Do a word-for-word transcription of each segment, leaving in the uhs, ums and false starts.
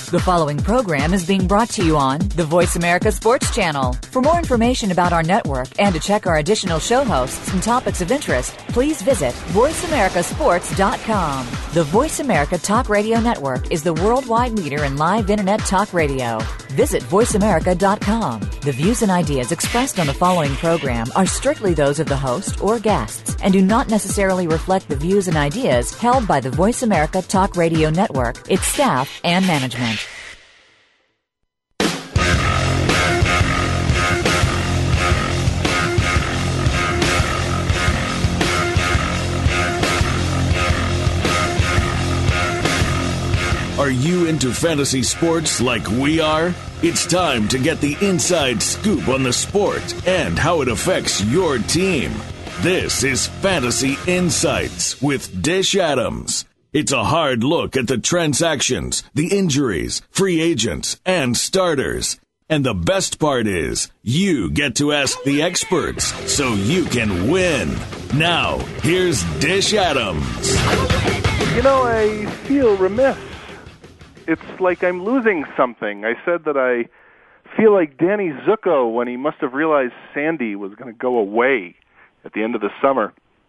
The following program is being brought to you on the Voice America Sports Channel. For more information about our network and to check our additional show hosts and topics of interest, please visit voice america sports dot com. The Voice America Talk Radio Network is the worldwide leader in live Internet talk radio. Visit voice america dot com. The views and ideas expressed on the following program are strictly those of the host or guests and do not necessarily reflect the views and ideas held by the Voice America Talk Radio Network, its staff, and management. Are you into fantasy sports like we are? It's time to get the inside scoop on the sport and how it affects your team. This is Fantasy Insights with Dish Adams. It's a hard look at the transactions, the injuries, free agents, and starters. And the best part is, you get to ask the experts so you can win. Now, here's Dish Adams. You know, I feel remiss. It's like I'm losing something. I said that I feel like Danny Zuko when he must have realized Sandy was going to go away at the end of the summer.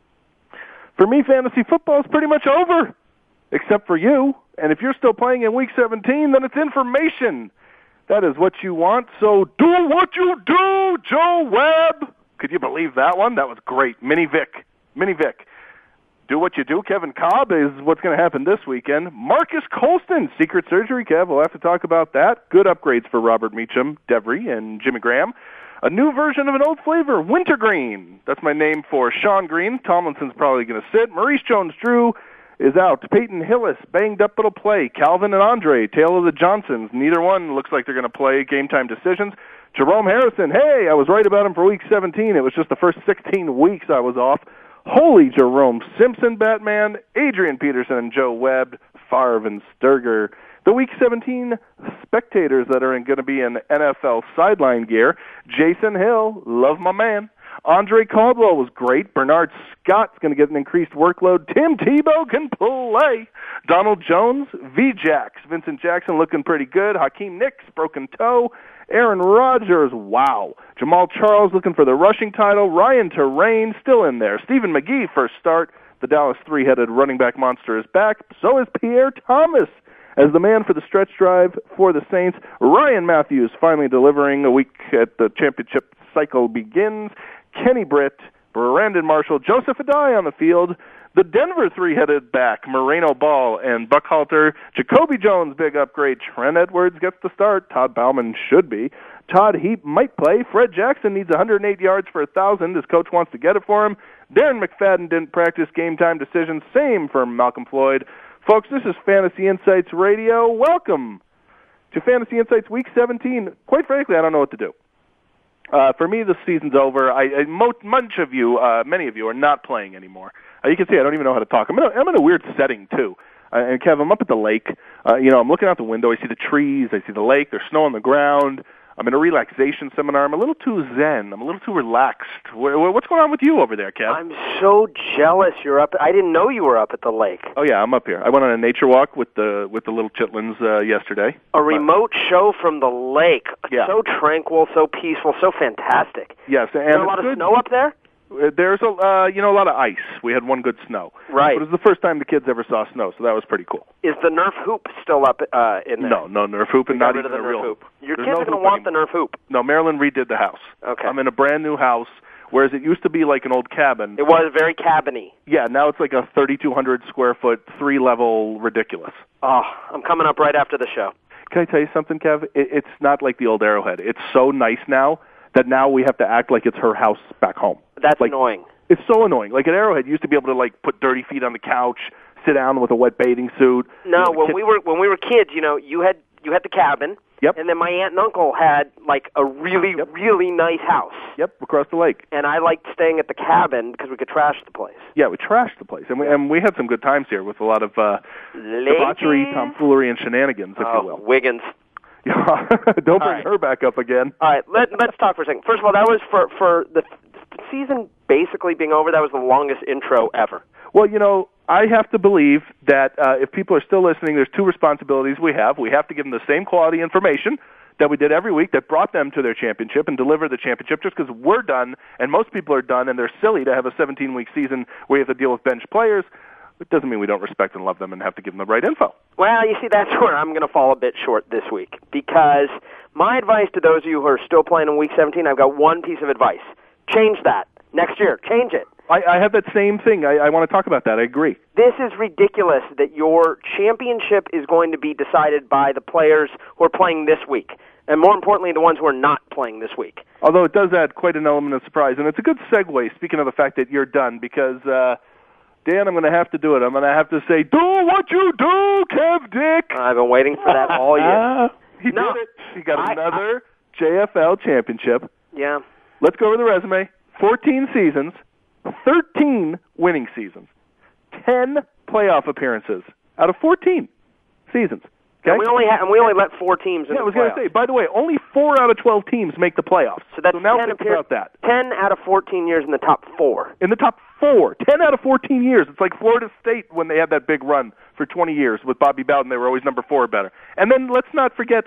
For me, fantasy football is pretty much over, except for you. And if you're still playing in Week seventeen, then it's information. That is what you want, so do what you do, Joe Webb. Could you believe that one? That was great. Mini Vic. Mini Vic. Do what you do. Kevin Cobb is what's going to happen this weekend. Marcus Colston, secret surgery. Kev, we'll have to talk about that. Good upgrades for Robert Meacham, Devry, and Jimmy Graham. A new version of an old flavor, Wintergreen. That's my name for Sean Green. Tomlinson's probably going to sit. Maurice Jones-Drew is out. Peyton Hillis, banged up, but will play. Calvin and Andre, tale of the Johnsons. Neither one looks like they're going to play. Game time decisions. Jerome Harrison, hey, I was right about him for Week seventeen. It was just the first sixteen weeks I was off. Holy Jerome Simpson, Batman, Adrian Peterson, and Joe Webb, Favre, and Sturger. The Week seventeen spectators that are going to be in N F L sideline gear. Jason Hill, love my man. Andre Caldwell was great. Bernard Scott's going to get an increased workload. Tim Tebow can play. Donald Jones, V-Jax. Vincent Jackson looking pretty good. Hakeem Nicks, broken toe. Aaron Rodgers, wow. Jamal Charles looking for the rushing title. Ryan Terrain still in there. Stephen McGee, first start. The Dallas three-headed running back monster is back. So is Pierre Thomas as the man for the stretch drive for the Saints. Ryan Matthews finally delivering a week at the championship cycle begins. Kenny Britt, Brandon Marshall, Joseph Adai on the field. The Denver three-headed back, Moreno Ball and Buckhalter. Jacoby Jones, big upgrade. Trent Edwards gets the start. Todd Bauman should be. Todd Heap might play. Fred Jackson needs one hundred eight yards for one thousand. His coach wants to get it for him. Darren McFadden didn't practice game time decisions. Same for Malcolm Floyd. Folks, this is Fantasy Insights Radio. Welcome to Fantasy Insights Week seventeen. Quite frankly, I don't know what to do. Uh, for me, the season's over. I, I mo- much of you, uh, many of you, are not playing anymore. Uh, you can see I don't even know how to talk. I'm in a, I'm in a weird setting too. Uh, and Kev, I'm up at the lake. Uh, you know, I'm looking out the window. I see the trees. I see the lake. There's snow on the ground. I'm in a relaxation seminar. I'm a little too zen. I'm a little too relaxed. What's going on with you over there, Kev? I'm so jealous you're up. I didn't know you were up at the lake. Oh yeah, I'm up here. I went on a nature walk with the with the little chitlins uh, yesterday. A remote uh, show from the lake. Yeah. So tranquil, so peaceful, so fantastic. Yes, and is there a lot of good. snow up there? There's a uh, you know a lot of ice. We had one good snow. Right. But it was the first time the kids ever saw snow, so that was pretty cool. Is the Nerf hoop still up uh, in there? No, no Nerf hoop, and not even the a Nerf real hoop. Your There's kids no are going to hoop want anymore. the Nerf hoop. No, Marilyn redid the house. Okay. I'm in a brand new house, whereas it used to be like an old cabin. It was very cabiny. Yeah, now it's like a thirty-two hundred square foot, three level, ridiculous. Oh, I'm coming up right after the show. Can I tell you something, Kev? It, it's not like the old Arrowhead. It's so nice now that now we have to act like it's her house back home. That's like, annoying. It's so annoying. Like at Arrowhead, you used to be able to like put dirty feet on the couch, sit down with a wet bathing suit. No, you know, when kid- we were when we were kids, you know, you had you had the cabin. Yep. And then my aunt and uncle had like a really yep. really nice house. Yep, across the lake. And I liked staying at the cabin because we could trash the place. Yeah, we trashed the place, and we and we had some good times here with a lot of uh, debauchery, tomfoolery, and shenanigans, if oh, you will. Wiggins. Yeah, don't bring right. her back up again. All right, let, let's talk for a second. First of all, that was for for the season basically being over. That was the longest intro ever. Well, you know, I have to believe that uh, if people are still listening, there's two responsibilities we have. We have to give them the same quality information that we did every week that brought them to their championship and deliver the championship, just because we're done and most people are done and they're silly to have a seventeen-week season where you have to deal with bench players. It doesn't mean we don't respect and love them and have to give them the right info. Well, you see, that's where I'm going to fall a bit short this week, because my advice to those of you who are still playing in Week seventeen, I've got one piece of advice. Change that. Next year, change it. I, I have that same thing. I, I want to talk about that. I agree. This is ridiculous that your championship is going to be decided by the players who are playing this week, and more importantly, the ones who are not playing this week. Although it does add quite an element of surprise, and it's a good segue, speaking of the fact that you're done, because... Uh, Dan, I'm going to have to do it. I'm going to have to say, do what you do, Kev Dick. I've been waiting for that all year. He no, did it. He got I, another I, J F L championship. Yeah. Let's go over the resume. fourteen seasons, thirteen winning seasons, ten playoff appearances out of fourteen seasons. Okay? And we only ha- and we only let four teams in yeah, the I was going to say, by the way, only four out of twelve teams make the playoffs. So that's so now ten think appear- about that. ten out of fourteen years in the top four. In the top four. ten out of fourteen years. It's like Florida State when they had that big run for twenty years with Bobby Bowden. They were always number four or better. And then let's not forget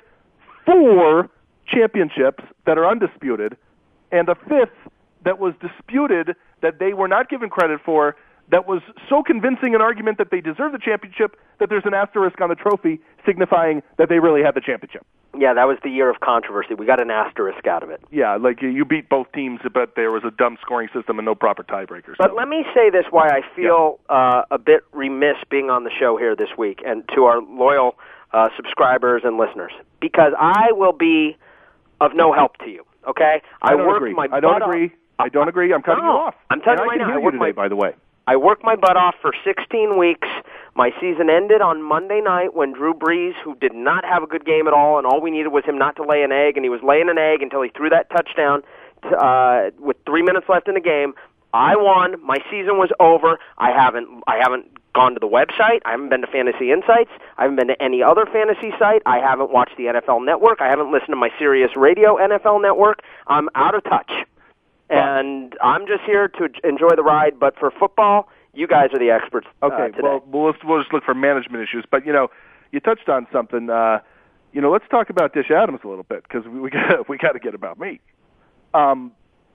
four championships that are undisputed and a fifth that was disputed that they were not given credit for, that was so convincing an argument that they deserve the championship that there's an asterisk on the trophy signifying that they really had the championship. Yeah, that was the year of controversy. We got an asterisk out of it. Yeah, like you beat both teams, but there was a dumb scoring system and no proper tiebreakers. But so. Let me say this, why I feel yeah. uh, a bit remiss being on the show here this week, and to our loyal uh, subscribers and listeners, because I will be of no help to you, okay? I, I don't work agree. My I don't butt agree. Off. I don't agree. I'm cutting no, you off. I'm telling and you I right can now. hear I you today, my, by the way. I worked my butt off for sixteen weeks. My season ended on Monday night when Drew Brees, who did not have a good game at all, and all we needed was him not to lay an egg, and he was laying an egg until he threw that touchdown to, uh, with three minutes left in the game. I won. My season was over. I haven't. I haven't gone to the website. I haven't been to Fantasy Insights. I haven't been to any other fantasy site. I haven't watched the N F L Network. I haven't listened to my Sirius Radio N F L Network. I'm out of touch. And I'm just here to enjoy the ride, but for football, you guys are the experts uh, okay, today. well, we'll just, we'll just look for management issues. But, you know, you touched on something. Uh, you know, let's talk about Dish Adams a little bit, because we, we got we got to get about me. Um,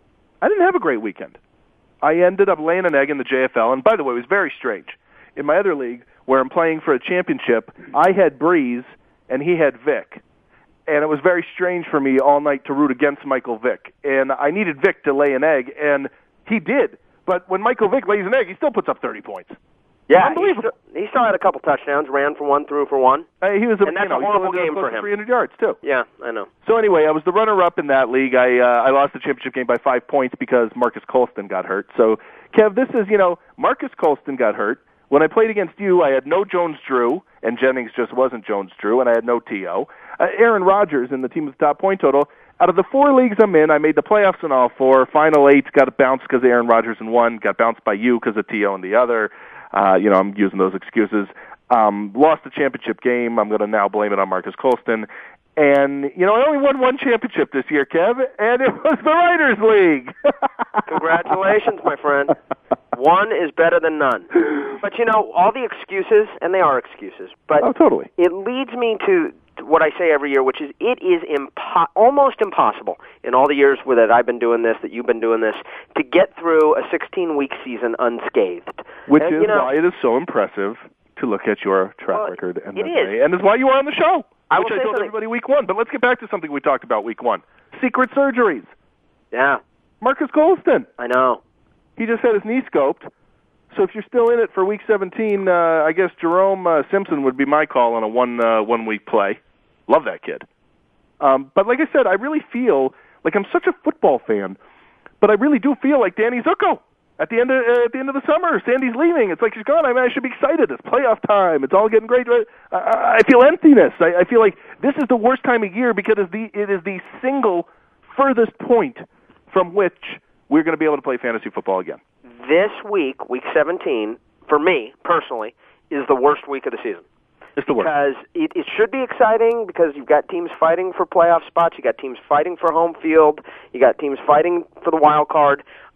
I didn't have a great weekend. I ended up laying an egg in the J F L, and by the way, it was very strange. In my other league, where I'm playing for a championship, I had Breeze, and he had Vic. And it was very strange for me all night to root against Michael Vick. And I needed Vick to lay an egg, and he did. But when Michael Vick lays an egg, he still puts up thirty points. Yeah, unbelievable. He still, he still had a couple touchdowns, ran for one, threw for one. Uh, he was a, and that's you know, a horrible game for him. three hundred yards, too. Yeah, I know. So anyway, I was the runner-up in that league. I uh, I lost the championship game by five points because Marcus Colston got hurt. So, Kev, this is, you know, Marcus Colston got hurt. When I played against you, I had no Jones-Drew, and Jennings just wasn't Jones-Drew, and I had no T O Uh, Aaron Rodgers in the team with the top point total. Out of the four leagues I'm in, I made the playoffs in all four. Final eight got bounced because of Aaron Rodgers in one, got bounced by you because of T O in the other. Uh, you know, I'm using those excuses. Um, lost the championship game. I'm going to now blame it on Marcus Colston. And, you know, I only won one championship this year, Kev, and it was the Writers' League. Congratulations, my friend. One is better than none. But, you know, all the excuses, and they are excuses, but oh, totally. It leads me to what I say every year, which is it is impo- almost impossible in all the years that I've been doing this, that you've been doing this, to get through a sixteen-week season unscathed. Which and, is you know, why it is so impressive to look at your track well, record. And it is. And it's why you are on the show, I which I told something. everybody week one. But let's get back to something we talked about week one. Secret surgeries. Yeah. Marcus Colston. I know. He just had his knee scoped. So if you're still in it for week seventeen, uh, I guess Jerome uh, Simpson would be my call on a one uh, one week play. Love that kid. Um, but like I said, I really feel like I'm such a football fan, but I really do feel like Danny Zuko at the end of uh, at the end of the summer. Sandy's leaving. It's like she's gone. I mean, I should be excited. It's playoff time. It's all getting great. I, I feel emptiness. I, I feel like this is the worst time of year because it's the, it is the single furthest point from which we're going to be able to play fantasy football again. This week, week seventeen, for me, personally, is the worst week of the season. It's the worst. Because it, it should be exciting because you've got teams fighting for playoff spots, you got teams fighting for home field, you got teams fighting for the wild card,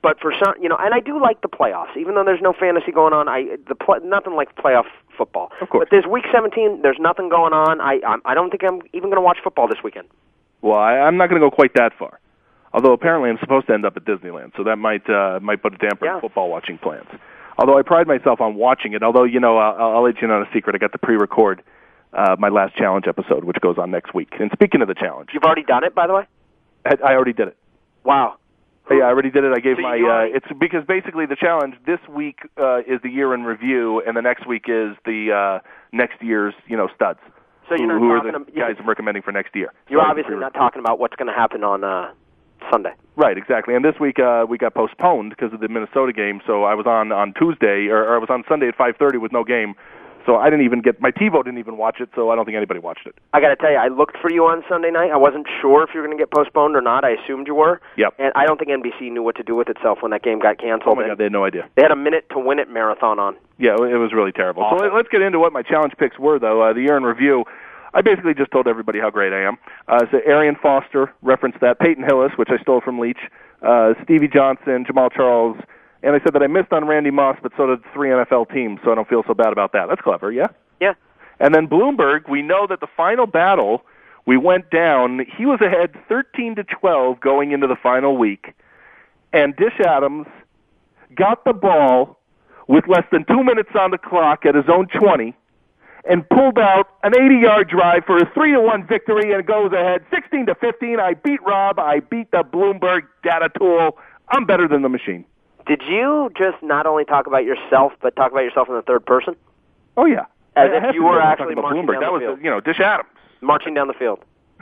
but for some, you know, and I do like the playoffs, even though there's no fantasy going on. I the play, nothing like playoff football. Of course. But there's week seventeen. There's nothing going on. I I, I don't think I'm even going to watch football this weekend. Well, I, I'm not going to go quite that far. Although apparently I'm supposed to end up at Disneyland, so that might uh, might put a damper yeah. on football watching plans. Although I pride myself on watching it. Although, you know, I'll, I'll let you in on a secret. I got to pre-record uh, my last challenge episode, which goes on next week. And speaking of the challenge, you've already done it, by the way. I, I already did it. Wow. Yeah, I already did it. I gave so my. Uh, it's because basically the challenge this week uh, is the year in review, and the next week is the uh, next year's, you know, studs. So you're not who, who talking are the about, guys I'm recommending for next year? You're so obviously not talking about what's going to happen on uh, Sunday. Right, exactly. And this week uh, we got postponed because of the Minnesota game. So I was on on Tuesday, or, or I was on Sunday at five thirty with no game. So I didn't even get my TiVo didn't even watch it. So I don't think anybody watched it. I got to tell you, I looked for you on Sunday night. I wasn't sure if you were going to get postponed or not. I assumed you were. Yep. And I don't think N B C knew what to do with itself when that game got canceled. Oh my God, they had no idea. They had a minute to win it marathon on. Yeah, it was really terrible. Awful. So let's get into what my challenge picks were, though. Uh, the year in review. I basically just told everybody how great I am. Uh, so Arian Foster referenced that, Peyton Hillis, which I stole from Leach, uh, Stevie Johnson, Jamal Charles, and I said that I missed on Randy Moss, but so did three N F L teams, so I don't feel so bad about that. That's clever, yeah? Yeah. And then Bloomberg, we know that the final battle, we went down. He was ahead thirteen to twelve going into the final week, and Dish Adams got the ball with less than two minutes on the clock at his own twenty, and pulled out an eighty-yard drive for a three to one victory and goes ahead sixteen to fifteen. I beat Rob. I beat the Bloomberg data tool. I'm better than the machine. Did you just not only talk about yourself, but talk about yourself in the third person? Oh, yeah. As if you were actually marching Bloomberg. down That the was, field. you know, Dish Adams. Marching down the field.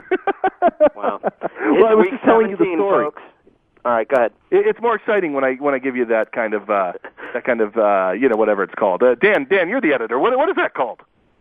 Wow. Well, I was week just telling you the story. Folks. All right, go ahead. It's more exciting when I when I give you that kind of uh, that kind of uh, you know whatever it's called. Uh, Dan, Dan, you're the editor. What what is that called?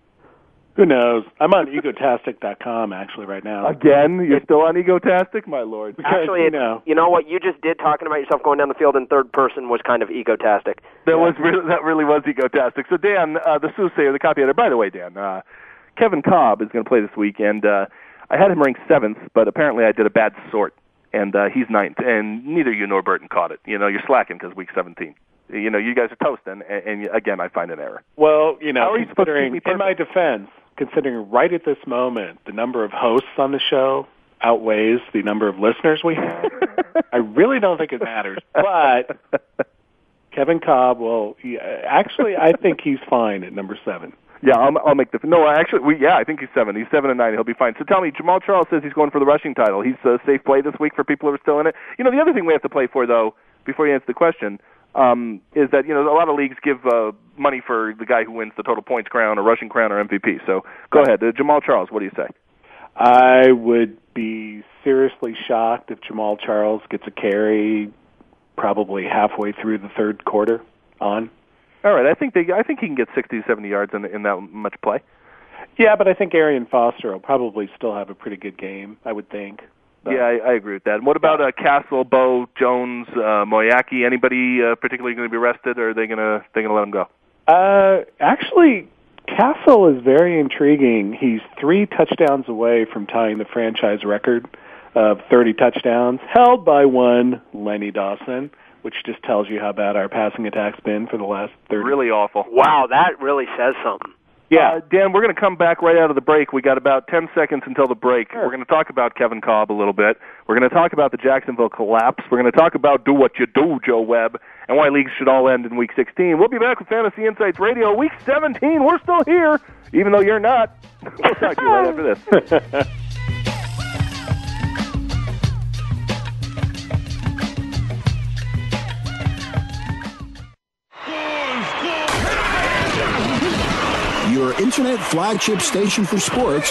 Who knows? I'm on egotastic dot com actually right now. Again, you're still on Egotastic, my lord. Because, Actually, you it, know. you know what you just did, talking about yourself going down the field in third person, was kind of egotastic. That yeah. was really, that really was Egotastic. So Dan, uh, the soothsayer, the copy editor. By the way, Dan, uh, Kevin Cobb is going to play this week, and uh, I had him ranked seventh, but apparently I did a bad sort, and uh, he's ninth, and neither you nor Burton caught it. You know, you're slacking because week seventeen. You know, you guys are toasting, and, and again, I find an error. Well, you know, How are you supposed to keep considering, me in my defense, considering right at this moment the number of hosts on the show outweighs the number of listeners we have, I really don't think it matters. But Kevin Cobb, well, he, actually, I think he's fine at number seven. Yeah, I'll, I'll make the no. Actually, we yeah, I think he's seven. He's seven and nine. He'll be fine. So tell me, Jamal Charles says he's going for the rushing title. He's a safe play this week for people who are still in it. You know, the other thing we have to play for, though, before you answer the question, um, is that you know a lot of leagues give uh, money for the guy who wins the total points crown or rushing crown or M V P. So go ahead, uh, Jamal Charles. What do you say? I would be seriously shocked if Jamal Charles gets a carry probably halfway through the third quarter on. All right, I think they. I think he can get sixty to seventy yards in, in that much play. Yeah, but I think Arian Foster will probably still have a pretty good game, I would think. But, yeah, I, I agree with that. And what about uh, Castle, Bo, Jones, uh, Moyaki? Anybody uh, particularly going to be rested, or are they going to they going to let him go? Uh, actually, Castle is very intriguing. He's three touchdowns away from tying the franchise record of thirty touchdowns, held by one Lenny Dawson, which just tells you how bad our passing attack's been for the last thirty. Really awful. Wow, that really says something. Yeah, uh, Dan, we're going to come back right out of the break. We got about ten seconds until the break. Sure. We're going to talk about Kevin Cobb a little bit. We're going to talk about the Jacksonville collapse. We're going to talk about do what you do, Joe Webb, and why leagues should all end in Week sixteen. We'll be back with Fantasy Insights Radio, Week seventeen. We're still here, even though you're not. We'll talk to you right after this. Your internet flagship station for sports.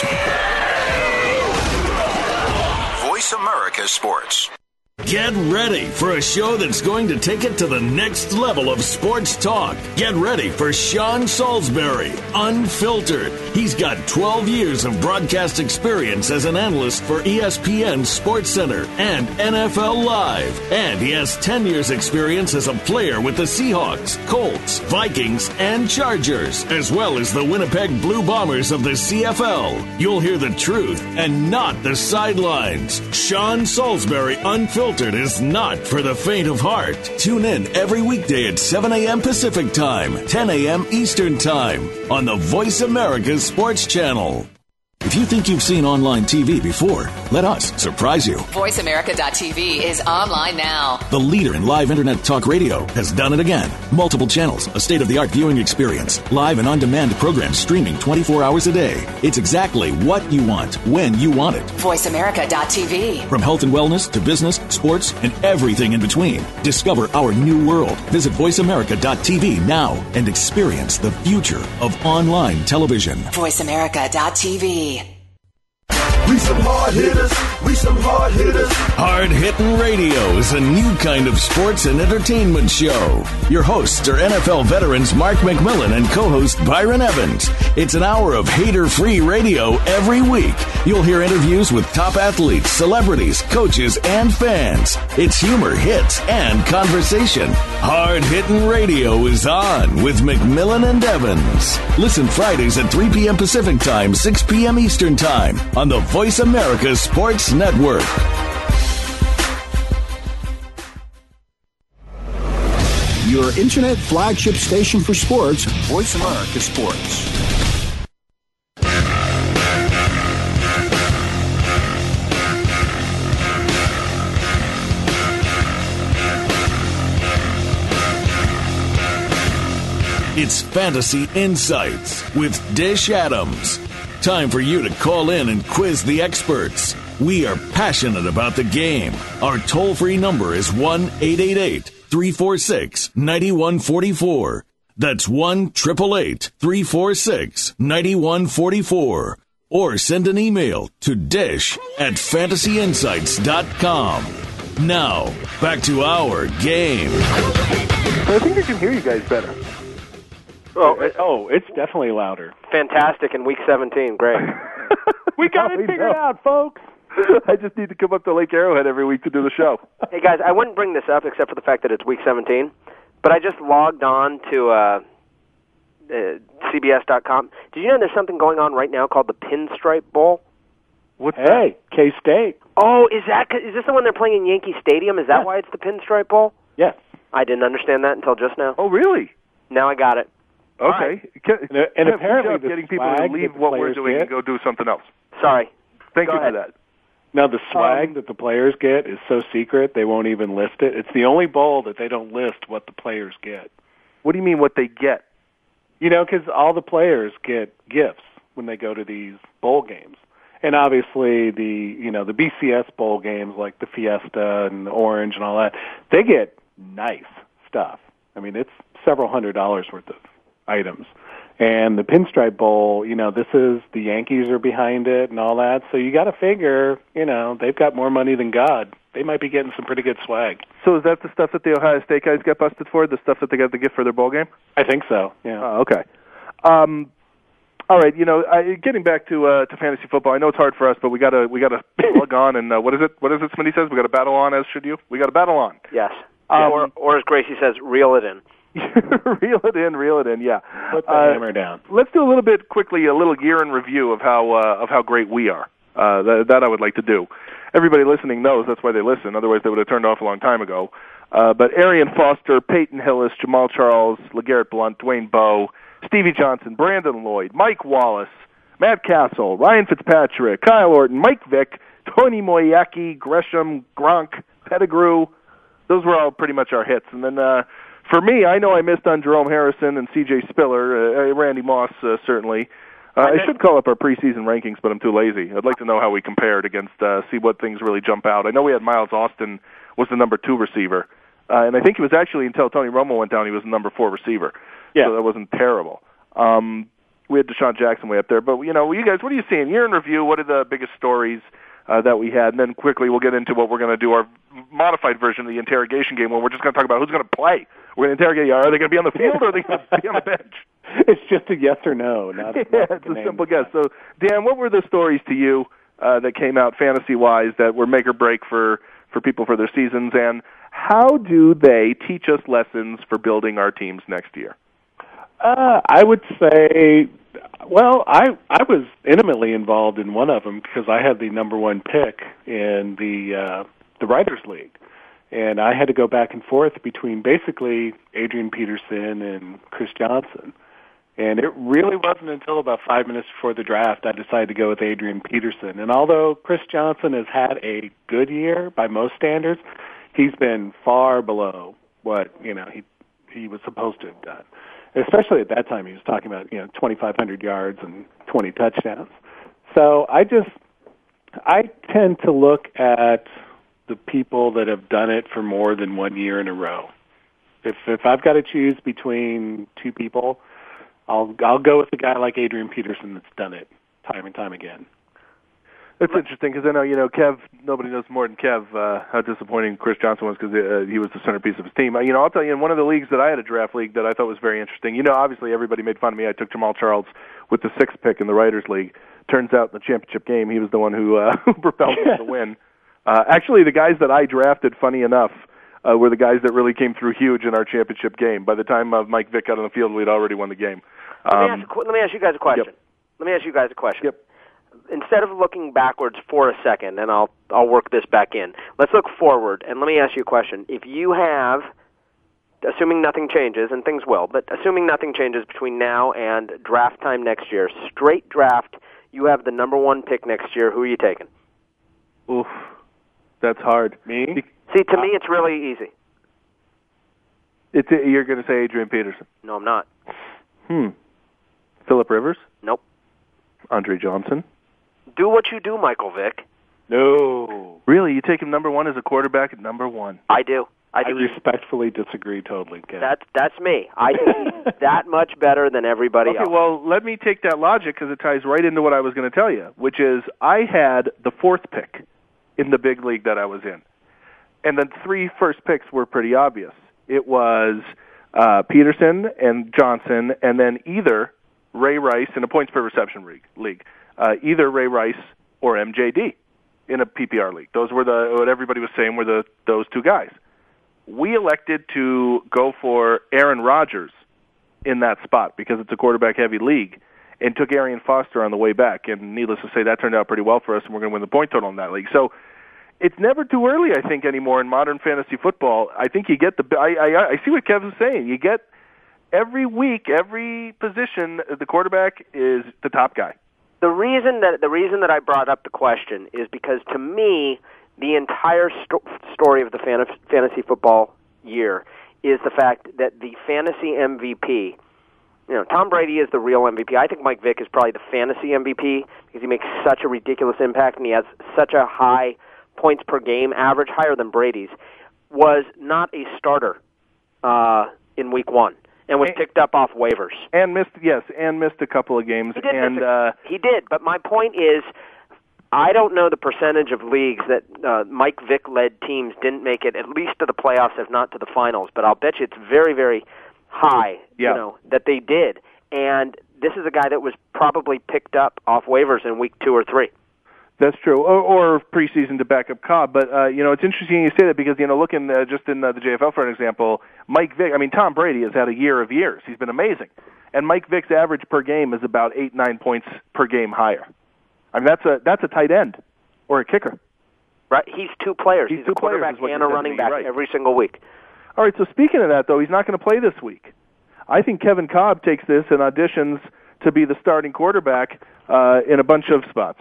Voice America Sports. Get ready for a show that's going to take it to the next level of sports talk. Get ready for Sean Salisbury, Unfiltered. He's got twelve years of broadcast experience as an analyst for E S P N SportsCenter and N F L Live. And he has ten years experience as a player with the Seahawks, Colts, Vikings, and Chargers, as well as the Winnipeg Blue Bombers of the C F L. You'll hear the truth and not the sidelines. Sean Salisbury Unfiltered is not for the faint of heart. Tune in every weekday at seven a.m. Pacific Time, ten a.m. Eastern Time on the Voice America Sports Channel. If you think you've seen online T V before, let us surprise you. voice america dot t v is online now. The leader in live internet talk radio has done it again. Multiple channels, a state-of-the-art viewing experience, live and on-demand programs streaming twenty-four hours a day. It's exactly what you want, when you want it. voice america dot t v. From health and wellness to business, sports, and everything in between. Discover our new world. Visit voice america dot t v now and experience the future of online television. voice america dot t v. We some hard hitters. We some hard hitters. Hard Hittin' Radio is a new kind of sports and entertainment show. Your hosts are N F L veterans Mark McMillan and co-host Byron Evans. It's an hour of hater-free radio every week. You'll hear interviews with top athletes, celebrities, coaches, and fans. It's humor, hits, and conversation. Hard Hittin' Radio is on with McMillan and Evans. Listen Fridays at three p.m. Pacific Time, six p.m. Eastern Time on the Voice America Sports Network. Your internet flagship station for sports, Voice America Sports. It's Fantasy Insights with Dish Adams. Time for you to call in and quiz the experts. We are passionate about the game. Our toll-free number is one eight eight eight, three four six, nine one four four. That's one eight eight eight, three four six, nine one four four. Or send an email to dish at fantasy insights dot com. Now, back to our game. I think I can hear you guys better. Oh, it, oh, it's definitely louder. Fantastic in week seventeen. Great. We got it figured out, folks. I just need to come up to Lake Arrowhead every week to do the show. Hey, guys, I wouldn't bring this up except for the fact that it's week seventeen, but I just logged on to uh, uh, C B S dot com. Did you know there's something going on right now called the Pinstripe Bowl? What's hey, that? K-State. Oh, is that is this the one they're playing in Yankee Stadium? Is that yes. why it's the Pinstripe Bowl? Yes. I didn't understand that until just now. Oh, really? Now I got it. Okay. Right. Can, and, uh, and apparently the getting people to leave what we're doing get, and go do something else. Sorry. Thank go you ahead. for that. Now, the swag um, that the players get is so secret they won't even list it. It's the only bowl that they don't list what the players get. What do you mean what they get? You know, because all the players get gifts when they go to these bowl games. And obviously the, you know, the B C S bowl games like the Fiesta and the Orange and all that, they get nice stuff. I mean, it's several hundred dollars worth of items. And the Pinstripe Bowl, you know, this is, the Yankees are behind it and all that. So you got to figure, you know, they've got more money than God. They might be getting some pretty good swag. So is that the stuff that the Ohio State guys get busted for, the stuff that they got to gift for their bowl game? I think so, yeah. Oh, okay. Um, all right, you know, I, getting back to uh, to fantasy football, I know it's hard for us, but we got to we got to plug on and uh, what is it? What is it? Smitty says we got to battle on, as should you. We got to battle on. Yes. Um, or, or as Gracie says, reel it in. Reel it in, reel it in. Yeah. Put the uh, hammer down. Let's do a little bit quickly, a little year in review of how uh, of how great we are. Uh, that, that I would like to do. Everybody listening knows that's why they listen. Otherwise, they would have turned off a long time ago. Uh, but Arian Foster, Peyton Hillis, Jamal Charles, LeGarrette Blunt, Dwayne Bowe, Stevie Johnson, Brandon Lloyd, Mike Wallace, Matt Castle, Ryan Fitzpatrick, Kyle Orton, Mike Vick, Tony Moyaki, Gresham, Gronk, Pettigrew. Those were all pretty much our hits. And then uh, for me, I know I missed on Jerome Harrison and C J Spiller, uh, Randy Moss uh, certainly. Uh, I, I should call up our preseason rankings, but I'm too lazy. I'd like to know how we compared against, uh, see what things really jump out. I know we had Miles Austin was the number two receiver, uh, and I think he was actually, until Tony Romo went down, he was the number four receiver. Yeah. So that wasn't terrible. Um, we had Deshaun Jackson way up there. But, you know, you guys, what are you seeing? Year in review, what are the biggest stories uh, that we had? And then quickly we'll get into what we're going to do, our modified version of the interrogation game, where we're just going to talk about who's going to play. We're going to interrogate you. Are they going to be on the field or are they going to be on the bench? It's just a yes or no. Not, yeah, not it's a simple guess. So, Dan, what were the stories to you uh, that came out fantasy-wise that were make or break for, for people for their seasons, and how do they teach us lessons for building our teams next year? Uh, I would say, well, I I was intimately involved in one of them because I had the number one pick in the uh, the Writers' League. And I had to go back and forth between basically Adrian Peterson and Chris Johnson. And it really wasn't until about five minutes before the draft I decided to go with Adrian Peterson. And although Chris Johnson has had a good year by most standards, he's been far below what, you know, he he was supposed to have done. Especially at that time, he was talking about, you know, twenty-five hundred yards and twenty touchdowns. So I just, I tend to look at the people that have done it for more than one year in a row. If if I've got to choose between two people, I'll I'll go with a guy like Adrian Peterson that's done it time and time again. That's interesting because I know, you know, Kev, nobody knows more than Kev uh, how disappointing Chris Johnson was because uh, he was the centerpiece of his team. Uh, you know, I'll tell you, in one of the leagues that I had a draft league that I thought was very interesting, you know, obviously everybody made fun of me. I took Jamal Charles with the sixth pick in the Writers' League. Turns out in the championship game, he was the one who, uh, who propelled me to win. Uh, actually, the guys that I drafted, funny enough, uh, were the guys that really came through huge in our championship game. By the time uh, Mike Vick got on the field, we'd already won the game. Um, let, me ask, let me ask you guys a question. Yep. Let me ask you guys a question. Yep. Instead of looking backwards for a second, and I'll I'll work this back in, let's look forward, and let me ask you a question. If you have, assuming nothing changes, and things will, but assuming nothing changes between now and draft time next year, straight draft, you have the number one pick next year, who are you taking? Oof. That's hard. Me? See, to uh, me, it's really easy. It's a, you're going to say Adrian Peterson. No, I'm not. Hmm. Phillip Rivers? Nope. Andre Johnson? Do what you do, Michael Vick. No. Really? You take him number one as a quarterback at number one? I do. I, I respectfully disagree totally, Ken. That's, that's me. I think he's that much better than everybody okay, else. Okay, well, let me take that logic because it ties right into what I was going to tell you, which is I had the fourth pick in the big league that I was in. And the three first picks were pretty obvious. It was uh, Peterson and Johnson, and then either Ray Rice in a points per reception league, uh, either Ray Rice or M J D in a P P R league. Those were the what everybody was saying were the those two guys. We elected to go for Aaron Rodgers in that spot because it's a quarterback-heavy league, and took Arian Foster on the way back. And needless to say, that turned out pretty well for us, and we're going to win the point total in that league. So it's never too early, I think, anymore in modern fantasy football. I think you get the I, I, I see what Kevin's saying. You get every week, every position, the quarterback is the top guy. The reason that the reason that I brought up the question is because, to me, the entire sto- story of the fan- fantasy football year is the fact that the fantasy M V P, you know, Tom Brady is the real M V P. I think Mike Vick is probably the fantasy M V P because he makes such a ridiculous impact and he has such a high points per game average, higher than Brady's, was not a starter uh, in week one. And was picked up off waivers. And missed, yes, and missed a couple of games. He did, and a, uh, he did, but my point is, I don't know the percentage of leagues that uh, Mike Vick-led teams didn't make it at least to the playoffs, if not to the finals. But I'll bet you it's very, very high, yeah. you know, that they did. And this is a guy that was probably picked up off waivers in week two or three. That's true, or, or preseason to back up Cobb. But, uh, you know, it's interesting you say that because, you know, looking uh, just in uh, the J F L, for an example, Mike Vick, I mean, Tom Brady has had a year of years. He's been amazing. And Mike Vick's average per game is about eight, nine points per game higher. I mean, that's a that's a tight end or a kicker. Right? He's two players. He's, He's two a quarterback players, and a running back right. every single week. All right, so speaking of that, though, he's not going to play this week. I think Kevin Cobb takes this and auditions to be the starting quarterback uh, in a bunch of spots.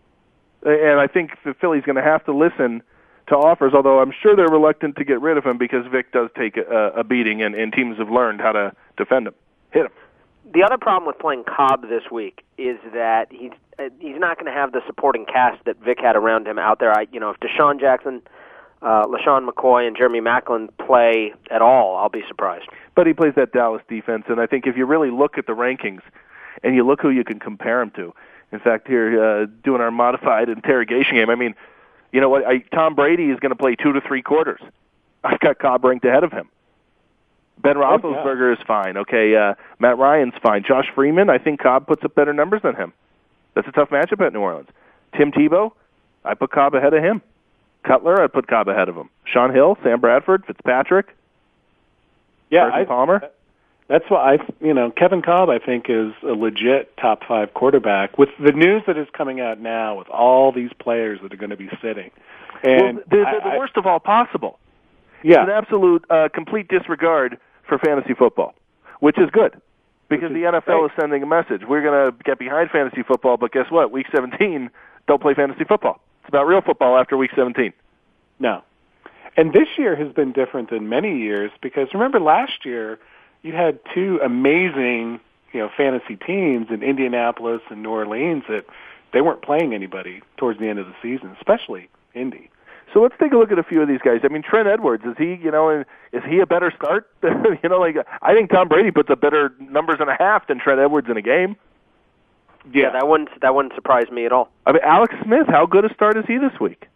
And I think the Philly's going to have to listen to offers, although I'm sure they're reluctant to get rid of him because Vic does take a, a beating, and, and teams have learned how to defend him, hit him. The other problem with playing Cobb this week is that he's he's not going to have the supporting cast that Vic had around him out there. I, you know, if Deshaun Jackson, uh, LaShawn McCoy, and Jeremy Maclin play at all, I'll be surprised. But he plays that Dallas defense, and I think if you really look at the rankings and you look who you can compare him to, in fact, here, uh, doing our modified interrogation game, I mean, you know what, I, Tom Brady is going to play two to three quarters. I've got Cobb ranked ahead of him. Ben Roethlisberger is fine. Okay, uh, Matt Ryan's fine. Josh Freeman, I think Cobb puts up better numbers than him. That's a tough matchup at New Orleans. Tim Tebow, I put Cobb ahead of him. Cutler, I put Cobb ahead of him. Sean Hill, Sam Bradford, Fitzpatrick, yeah, Carson Palmer. That's why I, you know, Kevin Cobb, I think, is a legit top five quarterback. With the news that is coming out now, with all these players that are going to be sitting, and well, they're, they're the I, worst of all possible. Yeah, it's an absolute uh, complete disregard for fantasy football, which is good because is the N F L great. is sending a message. We're going to get behind fantasy football, but guess what? Week seventeen, don't play fantasy football. It's about real football after Week seventeen. No. And this year has been different than many years because remember last year you had two amazing, you know, fantasy teams in Indianapolis and New Orleans that they weren't playing anybody towards the end of the season, especially Indy. So let's take a look at a few of these guys. I mean, Trent Edwards, is he, you know, is he a better start? you know, like I think Tom Brady puts up better numbers and a half than Trent Edwards in a game. Yeah, yeah that wouldn't that wouldn't surprise me at all. I mean, Alex Smith, how good a start is he this week?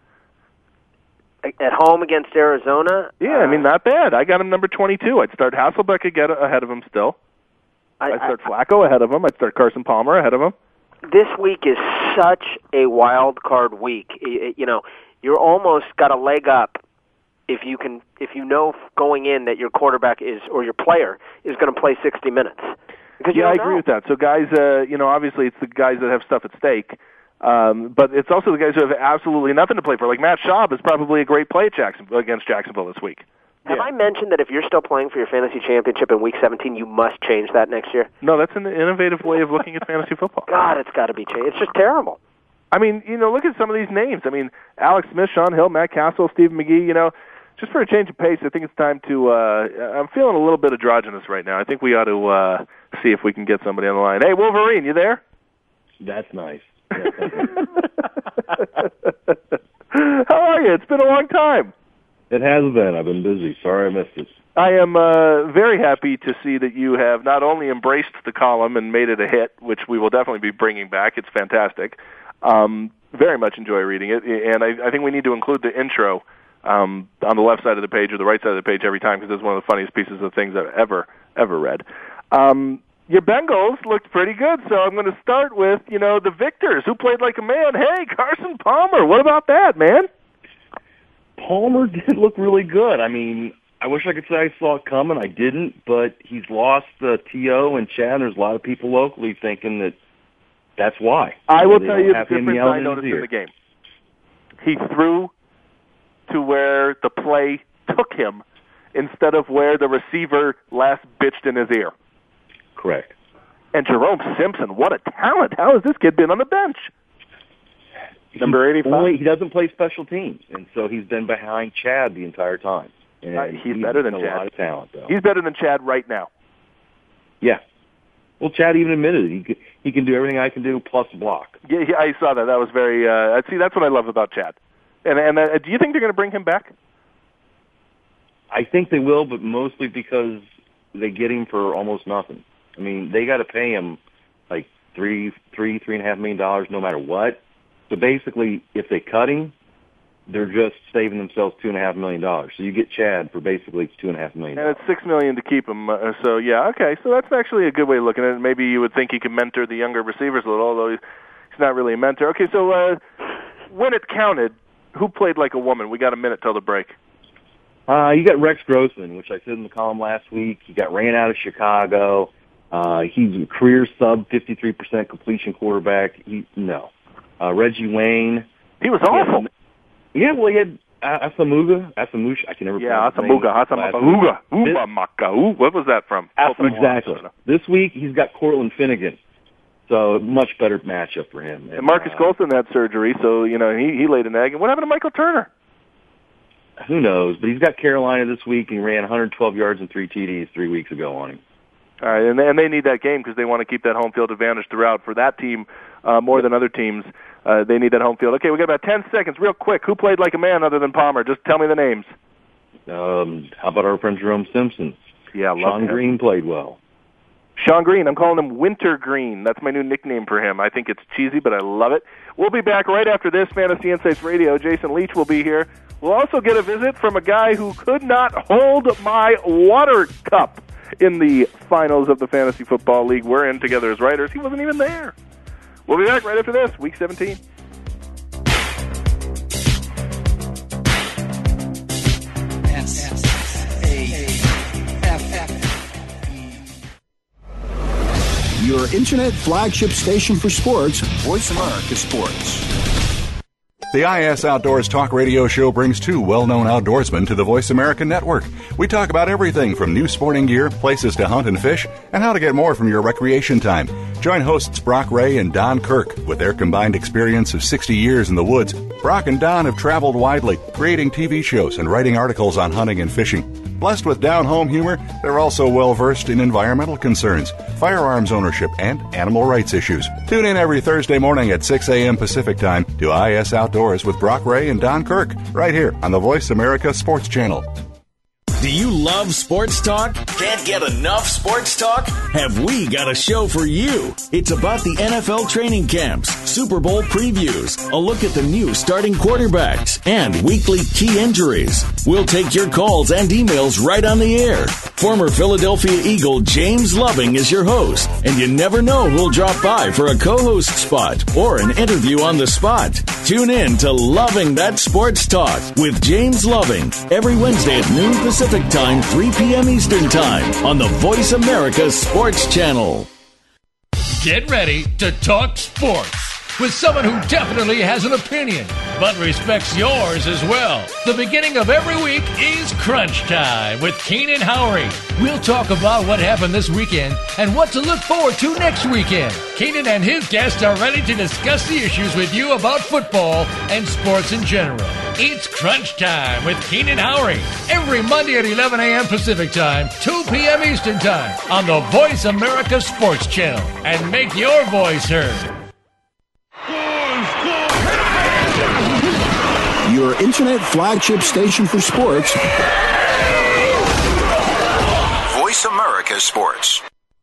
At home against Arizona? Yeah, I mean, not bad. I got him number twenty-two. I'd start Hasselbeck again ahead of him still. I, I'd start I, Flacco ahead of him. I'd start Carson Palmer ahead of him. This week is such a wild card week. It, you know, you're almost got a leg up if you can, if you know going in that your quarterback is or your player is going to play sixty minutes. Because yeah, I know. agree with that. So guys, uh, you know, obviously it's the guys that have stuff at stake. Um, but it's also the guys who have absolutely nothing to play for. Like Matt Schaub is probably a great play at Jacksonville, against Jacksonville this week. Have yeah. I mentioned that if you're still playing for your fantasy championship in Week seventeen, you must change that next year? No, that's an innovative way of looking at fantasy football. God, it's got to be changed. It's just terrible. I mean, you know, look at some of these names. I mean, Alex Smith, Sean Hill, Matt Castle, Stephen McGee, you know, just for a change of pace, I think it's time to, uh, I'm feeling a little bit androgynous right now. I think we ought to uh, see if we can get somebody on the line. Hey, Wolverine, you there? That's nice. How are you? It's been a long time. It has been. I've been busy. Sorry I missed it. I am uh, very happy to see that you have not only embraced the column and made it a hit, which we will definitely be bringing back. It's fantastic. Um, very much enjoy reading it, and I, I think we need to include the intro um, on the left side of the page or the right side of the page every time because it's one of the funniest pieces of things I've ever, ever read. Um, Your Bengals looked pretty good, so I'm going to start with, you know, the victors who played like a man. Hey, Carson Palmer, what about that, man? Palmer did look really good. I mean, I wish I could say I saw it coming. I didn't, but he's lost uh, T O and Chad. There's a lot of people locally thinking that that's why. I will they tell you the have him difference yelling I in noticed his in ear. the game. He threw to where the play took him instead of where the receiver last bitched in his ear. Correct. And Jerome Simpson, what a talent. How has this kid been on the bench? Number eighty-five. Only, he doesn't play special teams, and so he's been behind Chad the entire time. And uh, he's, he's better than a Chad. A lot of talent, though. He's better than Chad right now. Yeah. Well, Chad even admitted it. He can, he can do everything I can do plus block. Yeah, yeah, I saw that. That was very. Uh, see, that's what I love about Chad. And and uh, do you think they're going to bring him back? I think they will, but mostly because they get him for almost nothing. I mean, they got to pay him like three, three, three and a half million dollars, no matter what. So basically, if they cut him, they're just saving themselves two and a half million dollars. So you get Chad for basically two and a half million. And it's six million to keep him. Uh, so yeah, okay. So that's actually a good way of looking at it. Maybe you would think he could mentor the younger receivers a little, although he's, he's not really a mentor. Okay, so uh, when it counted, who played like a woman? We got a minute till the break. Uh, you got Rex Grossman, which I said in the column last week. He got ran out of Chicago. Uh, he's a career sub fifty-three percent completion quarterback. He no. Uh, Reggie Wayne. He was awful. Had, yeah, well, he had uh, Asamuga. Asamush. I can never yeah, pronounce Asamuga. Asamuga. Uba Maka. What was that from? Exactly. This week, he's got Cortland Finnegan. So, much better matchup for him. And, and Marcus uh, Colston had surgery, so, you know, he, he laid an egg. And what happened to Michael Turner? Who knows? But he's got Carolina this week, and he ran one hundred twelve yards and three T Ds three weeks ago on him. All right, and they, and they need that game because they want to keep that home field advantage throughout. For that team, uh, more than other teams, uh, they need that home field. Okay, we got about ten seconds, real quick. Who played like a man other than Palmer? Just tell me the names. Um, how about our friend Jerome Simpson? Yeah, I love Sean him. Green played well. Sean Green, I'm calling him Winter Green. That's my new nickname for him. I think it's cheesy, but I love it. We'll be back right after this, Fantasy Insights Radio. Jason Leach will be here. We'll also get a visit from a guy who could not hold my water cup in the finals of the Fantasy Football League we're in together as writers. He wasn't even there. We'll be back right after this, Week seventeen. Your internet flagship station for sports, Voice America Sports. The I S Outdoors Talk Radio Show brings two well-known outdoorsmen to the Voice America Network. We talk about everything from new sporting gear, places to hunt and fish, and how to get more from your recreation time. Join hosts Brock Ray and Don Kirk. With their combined experience of sixty years in the woods, Brock and Don have traveled widely, creating T V shows and writing articles on hunting and fishing. Blessed with down-home humor, they're also well-versed in environmental concerns, firearms ownership, and animal rights issues. Tune in every Thursday morning at six a.m. Pacific Time to I S Outdoors with Brock Ray and Don Kirk, right here on the Voice America Sports Channel. Do you love sports talk? Can't get enough sports talk? Have we got a show for you? It's about the N F L training camps, Super Bowl previews, a look at the new starting quarterbacks, and weekly key injuries. We'll take your calls and emails right on the air. Former Philadelphia Eagle James Loving is your host, and you never know who'll drop by for a co-host spot or an interview on the spot. Tune in to Loving That Sports Talk with James Loving every Wednesday at noon Pacific Time, three p.m. Eastern Time on the Voice America Sports Channel. Get ready to talk sports with someone who definitely has an opinion, but respects yours as well. The beginning of every week is Crunch Time with Keenan Howery. We'll talk about what happened this weekend and what to look forward to next weekend. Keenan and his guests are ready to discuss the issues with you about football and sports in general. It's Crunch Time with Keenan Howery every Monday at eleven a.m. Pacific Time, two p.m. Eastern Time on the Voice America Sports Channel. And make your voice heard. Your internet flagship station for sports, Voice America Sports.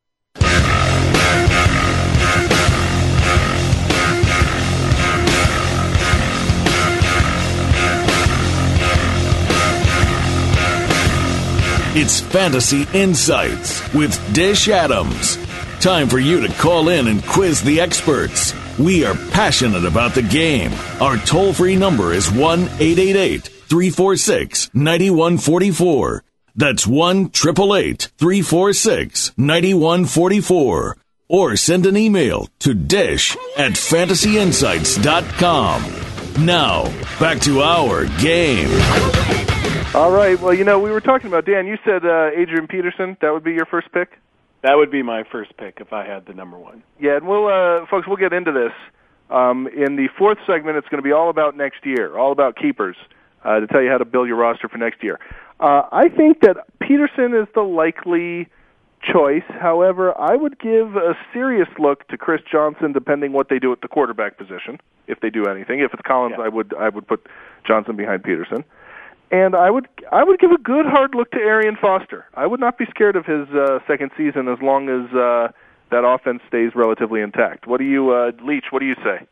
It's Fantasy Insights with Dish Adams. Time for you to call in and quiz the experts. We are passionate about the game. Our toll-free number is one eight eight eight, three four six, nine one four four. That's one eight eight eight, three four six, nine one four four. Or send an email to dish at fantasy insights dot com. Now, back to our game. All right. Well, you know, we were talking about, Dan, you said uh, Adrian Peterson. That would be your first pick? That would be my first pick if I had the number one. Yeah, and we'll, uh, folks, we'll get into this. Um, in the fourth segment, it's going to be all about next year, all about keepers, uh, to tell you how to build your roster for next year. Uh, I think that Peterson is the likely choice. However, I would give a serious look to Chris Johnson, depending what they do at the quarterback position, if they do anything. If it's Collins, yeah. I would I would put Johnson behind Peterson. And I would I would give a good hard look to Arian Foster. I would not be scared of his uh, second season as long as uh, that offense stays relatively intact. What do you, uh, Leach? What do you say?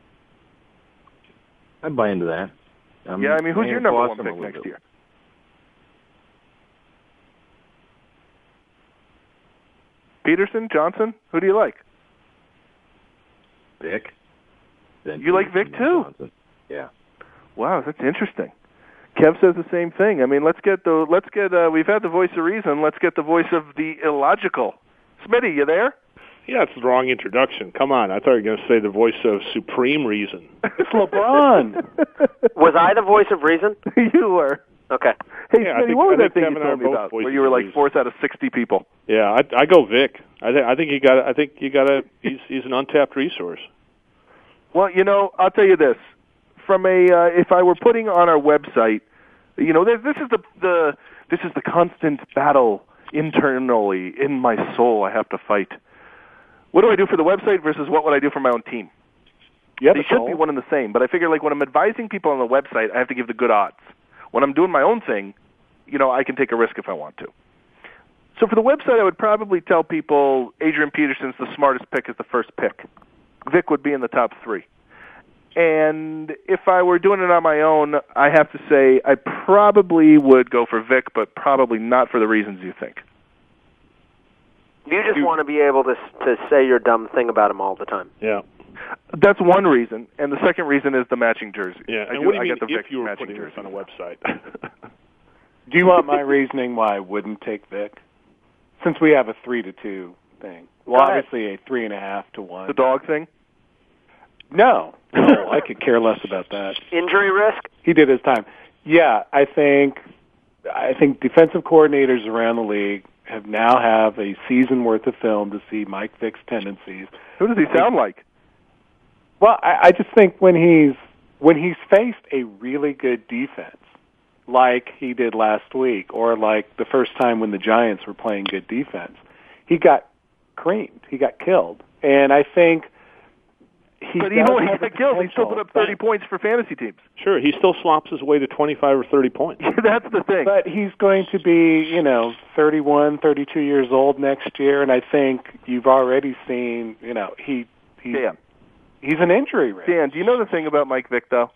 I'd buy into that. Um, yeah, I mean, who's your number Foster one pick next year? Peterson, Johnson. Who do you like? Vic. Then you like Vic too? Johnson. Yeah. Wow, that's interesting. Kev says the same thing. I mean, let's get the let's get. Uh, we've had the voice of reason. Let's get the voice of the illogical. Smitty, you there? Yeah, it's the wrong introduction. Come on, I thought you were going to say the voice of supreme reason. It's LeBron. Was I the voice of reason? You were. Okay. Hey, yeah, Smitty, think, what was I that thing Kevin you told me about, where you were like fourth out of sixty people? Yeah, I, I go Vic. I, th- I think you got. I think you got a. He's he's an untapped resource. Well, you know, I'll tell you this. From a, uh, if I were putting on our website. You know, this is the the this is the constant battle internally in my soul I have to fight. What do I do for the website versus what would I do for my own team? Yeah, they should be one and the same, but I figure like when I'm advising people on the website, I have to give the good odds. When I'm doing my own thing, you know, I can take a risk if I want to. So for the website, I would probably tell people Adrian Peterson's the smartest pick as the first pick. Vic would be in the top three. And if I were doing it on my own, I have to say I probably would go for Vic, but probably not for the reasons you think. You just want to be able to to say your dumb thing about him all the time. Yeah. That's one reason, and the second reason is the matching jersey. Yeah, I and do, what do you I mean get the if Vic you were matching putting jersey this on a website? Do you want my reasoning why I wouldn't take Vic? Since we have a three to two thing. Well, obviously a three and a half to one. The dog thing? No, no, I could care less about that. Injury risk? He did his time. Yeah, I think I think defensive coordinators around the league have now have a season worth of film to see Mike Vick's tendencies. Who does he sound like? Well, I, I just think when he's when he's faced a really good defense, like he did last week, or like the first time when the Giants were playing good defense, he got creamed. He got killed. And I think he But even does when he have the got killed, he still potential. put up thirty points for fantasy teams. Sure, he still slops his way to twenty-five or thirty points. That's the thing. But he's going to be, you know, thirty-one, thirty-two years old next year, and I think you've already seen, you know, he he's, Dan. he's an injury risk. Dan, do you know the thing about Mike Vick, though?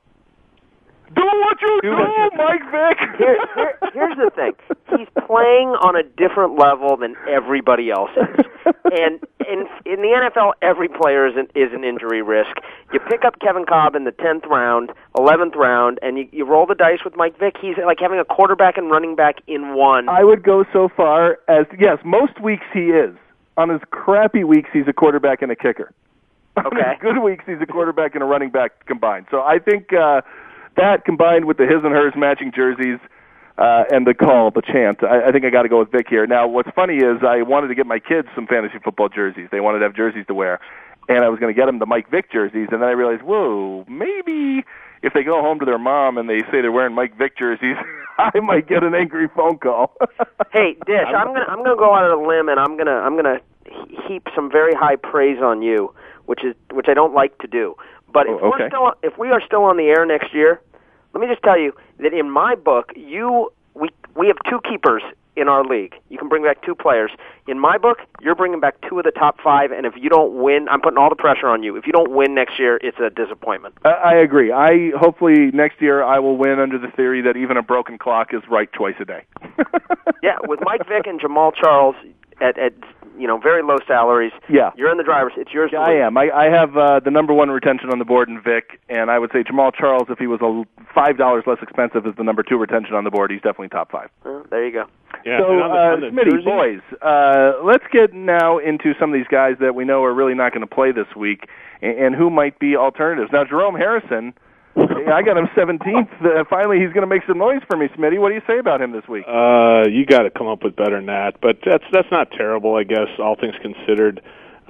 Do what you do, do Mike Vick! Here, here, here's the thing. He's playing on a different level than everybody else is. And in in the N F L, every player is an, is an injury risk. You pick up Kevin Cobb in the tenth round, eleventh round, and you, you roll the dice with Mike Vick. He's like having a quarterback and running back in one. I would go so far as, yes, most weeks he is. On his crappy weeks, he's a quarterback and a kicker. Okay. On his good weeks, he's a quarterback and a running back combined. So I think uh, that combined with the his and hers matching jerseys uh, and the call, the chant, I, I think I got to go with Vic here. Now, what's funny is I wanted to get my kids some fantasy football jerseys. They wanted to have jerseys to wear, and I was going to get them the Mike Vick jerseys, and then I realized, whoa, maybe if they go home to their mom and they say they're wearing Mike Vick jerseys, I might get an angry phone call. Hey, Dish, I'm gonna I'm gonna go out on a limb and I'm gonna I'm gonna heap some very high praise on you, which is which I don't like to do. But if Oh, okay. we're still if we are still on the air next year, let me just tell you that in my book, you we we have two keepers in our league. You can bring back two players. In my book, you're bringing back two of the top five, and if you don't win, I'm putting all the pressure on you. If you don't win next year, it's a disappointment. I, I agree. I hopefully next year I will win under the theory that even a broken clock is right twice a day. Yeah, with Mike Vick and Jamal Charles at, at you know very low salaries, Yeah. you're in the driver's. It's yours. Yeah, to I lose. am. I, I have uh, the number one retention on the board in Vic, and I would say Jamal Charles, if he was a five dollars less expensive, is the number two retention on the board. He's definitely top five. Well, there you go. Yeah, so, and on the- uh, on the Smitty, jersey- boys, uh, let's get now into some of these guys that we know are really not going to play this week, and, and who might be alternatives. Now, Jerome Harrison, I got him seventeenth. Uh, finally, he's going to make some noise for me, Smitty. What do you say about him this week? Uh, you got to come up with better than that, but that's that's not terrible, I guess. All things considered,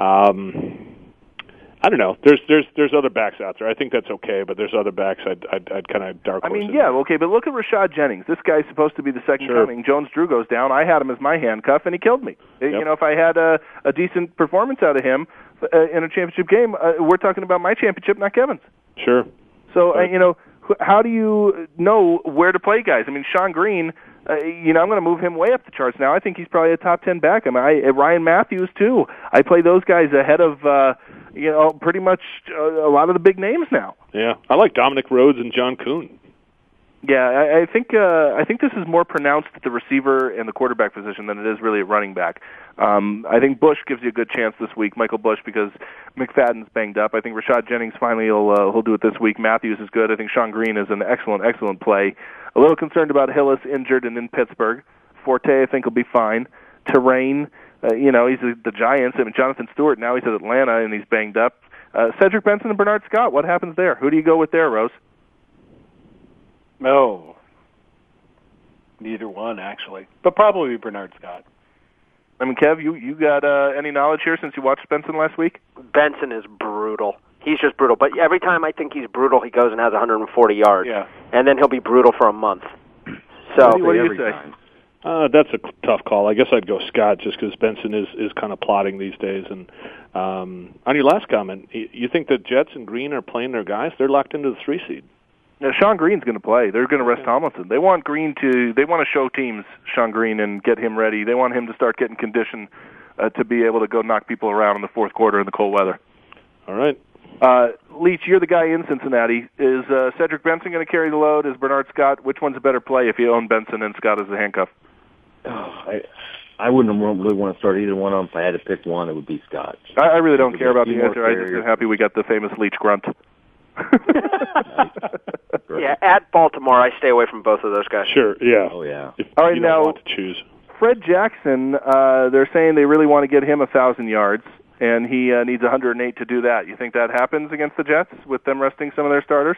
um, I don't know. There's there's there's other backs out there. I think that's okay, but there's other backs I'd I'd, I'd kind of dark I horse mean, in. yeah, okay, but look at Rashad Jennings. This guy's supposed to be the second Sure. coming. Jones-Drew goes down. I had him as my handcuff, and he killed me. Uh, You Yep. know, if I had a, a decent performance out of him uh, in a championship game, uh, we're talking about my championship, not Kevin's. Sure. So, uh, Right. you know, wh- how do you know where to play guys? I mean, Sean Green, uh, you know, I'm going to move him way up the charts now. I think he's probably a top ten back. I mean, I, uh, Ryan Matthews, too. I play those guys ahead of, uh, you know, pretty much uh, a lot of the big names now. Yeah, I like Dominic Rhodes and John Kuhn. Yeah, I, I think uh, I think this is more pronounced at the receiver and the quarterback position than it is really at running back. Um, I think Bush gives you a good chance this week, Michael Bush, because McFadden's banged up. I think Rashad Jennings finally will uh, he'll do it this week. Matthews is good. I think Sean Green is an excellent, excellent play. A little concerned about Hillis injured and in Pittsburgh. Forte, I think, will be fine. Terrain, uh, you know, he's at the Giants. I mean, Jonathan Stewart now he's at Atlanta and he's banged up. Uh, Cedric Benson and Bernard Scott. What happens there? Who do you go with there, Rose? No. Neither one, actually. But probably Bernard Scott. I mean, Kev, you, you got uh, any knowledge here since you watched Benson last week? Benson is brutal. He's just brutal. But every time I think he's brutal, he goes and has one hundred forty yards. Yeah. And then he'll be brutal for a month. So What do you, what do you say? Uh, that's a tough call. I guess I'd go Scott just because Benson is, is kind of plotting these days. And um, on your last comment, y- you think that Jets and Green are playing their guys? They're locked into the three seed. Now, Sean Green's going to play. They're going to rest Tomlinson. They want Green to. They want to show teams Sean Green and get him ready. They want him to start getting conditioned uh, to be able to go knock people around in the fourth quarter in the cold weather. All right. Uh, Leach, you're the guy in Cincinnati. Is uh, Cedric Benson going to carry the load? Is Bernard Scott? Which one's a better play if you own Benson and Scott as a handcuff? Oh, I I wouldn't really want to start either one of them. If I had to pick one, it would be Scott. I, I really don't care about the answer. I'm just happy we got the famous Leach grunt. Yeah, at Baltimore, I stay away from both of those guys. Sure, yeah. Oh, yeah. If All right, you now, don't want to choose. Fred Jackson, uh, they're saying they really want to get him one thousand yards, and he uh, needs one hundred eight to do that. You think that happens against the Jets with them resting some of their starters?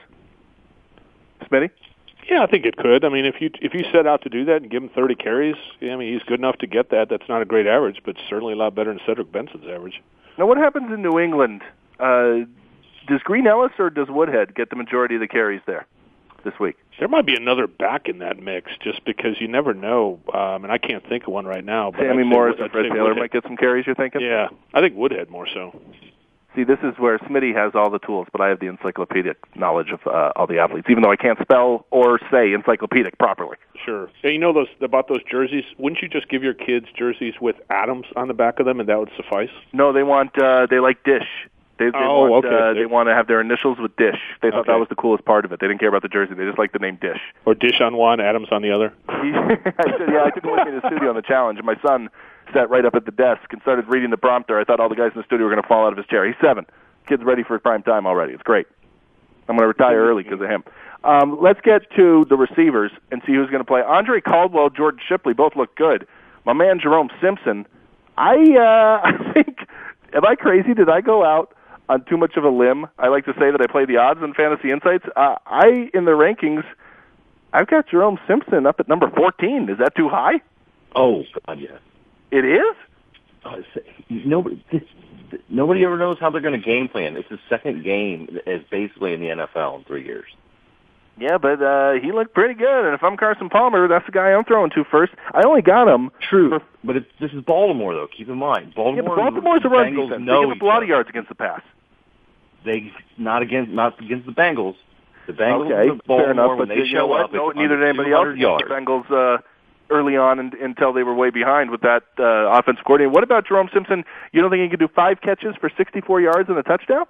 Smitty? Yeah, I think it could. I mean, if you if you set out to do that and give him thirty carries, yeah, I mean, he's good enough to get that. That's not a great average, but certainly a lot better than Cedric Benson's average. Now, what happens in New England? Uh, does Green Ellis or does Woodhead get the majority of the carries there this week? There might be another back in that mix, just because you never know. Um, and I can't think of one right now. But Sammy I'd Morris say, and Fred Taylor might get some carries, you're thinking? Yeah, I think Woodhead more so. See, this is where Smitty has all the tools, but I have the encyclopedic knowledge of uh, all the athletes, even though I can't spell or say encyclopedic properly. Sure. And you know those about those jerseys? Wouldn't you just give your kids jerseys with Adams on the back of them, and that would suffice? No, they want uh, they like Dish. They, they oh, want, okay. Uh, they want to have their initials with Dish. They thought okay. that was the coolest part of it. They didn't care about the jersey. They just liked the name Dish. Or Dish on one, Adams on the other. I said, yeah, I took him with me in the studio on the challenge, and my son sat right up at the desk and started reading the prompter. I thought all the guys in the studio were going to fall out of his chair. He's seven. Kid's ready for prime time already. It's great. I'm going to retire early because of him. Um, let's get to the receivers and see who's going to play. Andre Caldwell, Jordan Shipley both look good. My man Jerome Simpson, I uh, I think, am I crazy? Did I go out on too much of a limb? I like to say that I play the odds on Fantasy Insights. Uh, I, in the rankings, I've got Jerome Simpson up at number fourteen. Is that too high? Oh, God, yeah. It is? Uh, nobody, this, nobody ever knows how they're going to game plan. It's his second game as basically in the N F L in three years. Yeah, but uh, he looked pretty good, and if I'm Carson Palmer, that's the guy I'm throwing to first. I only got him. True, for, but it's, this is Baltimore, though. Keep in mind, Baltimore. Yeah, but Baltimore's a run Bengals defense. know They give up a lot of yards against the pass. They not against not against the Bengals. The Bengals, okay, the Baltimore, fair enough. when But they you show know what? up, No, it's neither did anybody else. Yards. The Bengals uh, early on in, until they were way behind with that uh, offensive coordinator. What about Jerome Simpson? You don't think he could do five catches for sixty-four yards and a touchdown?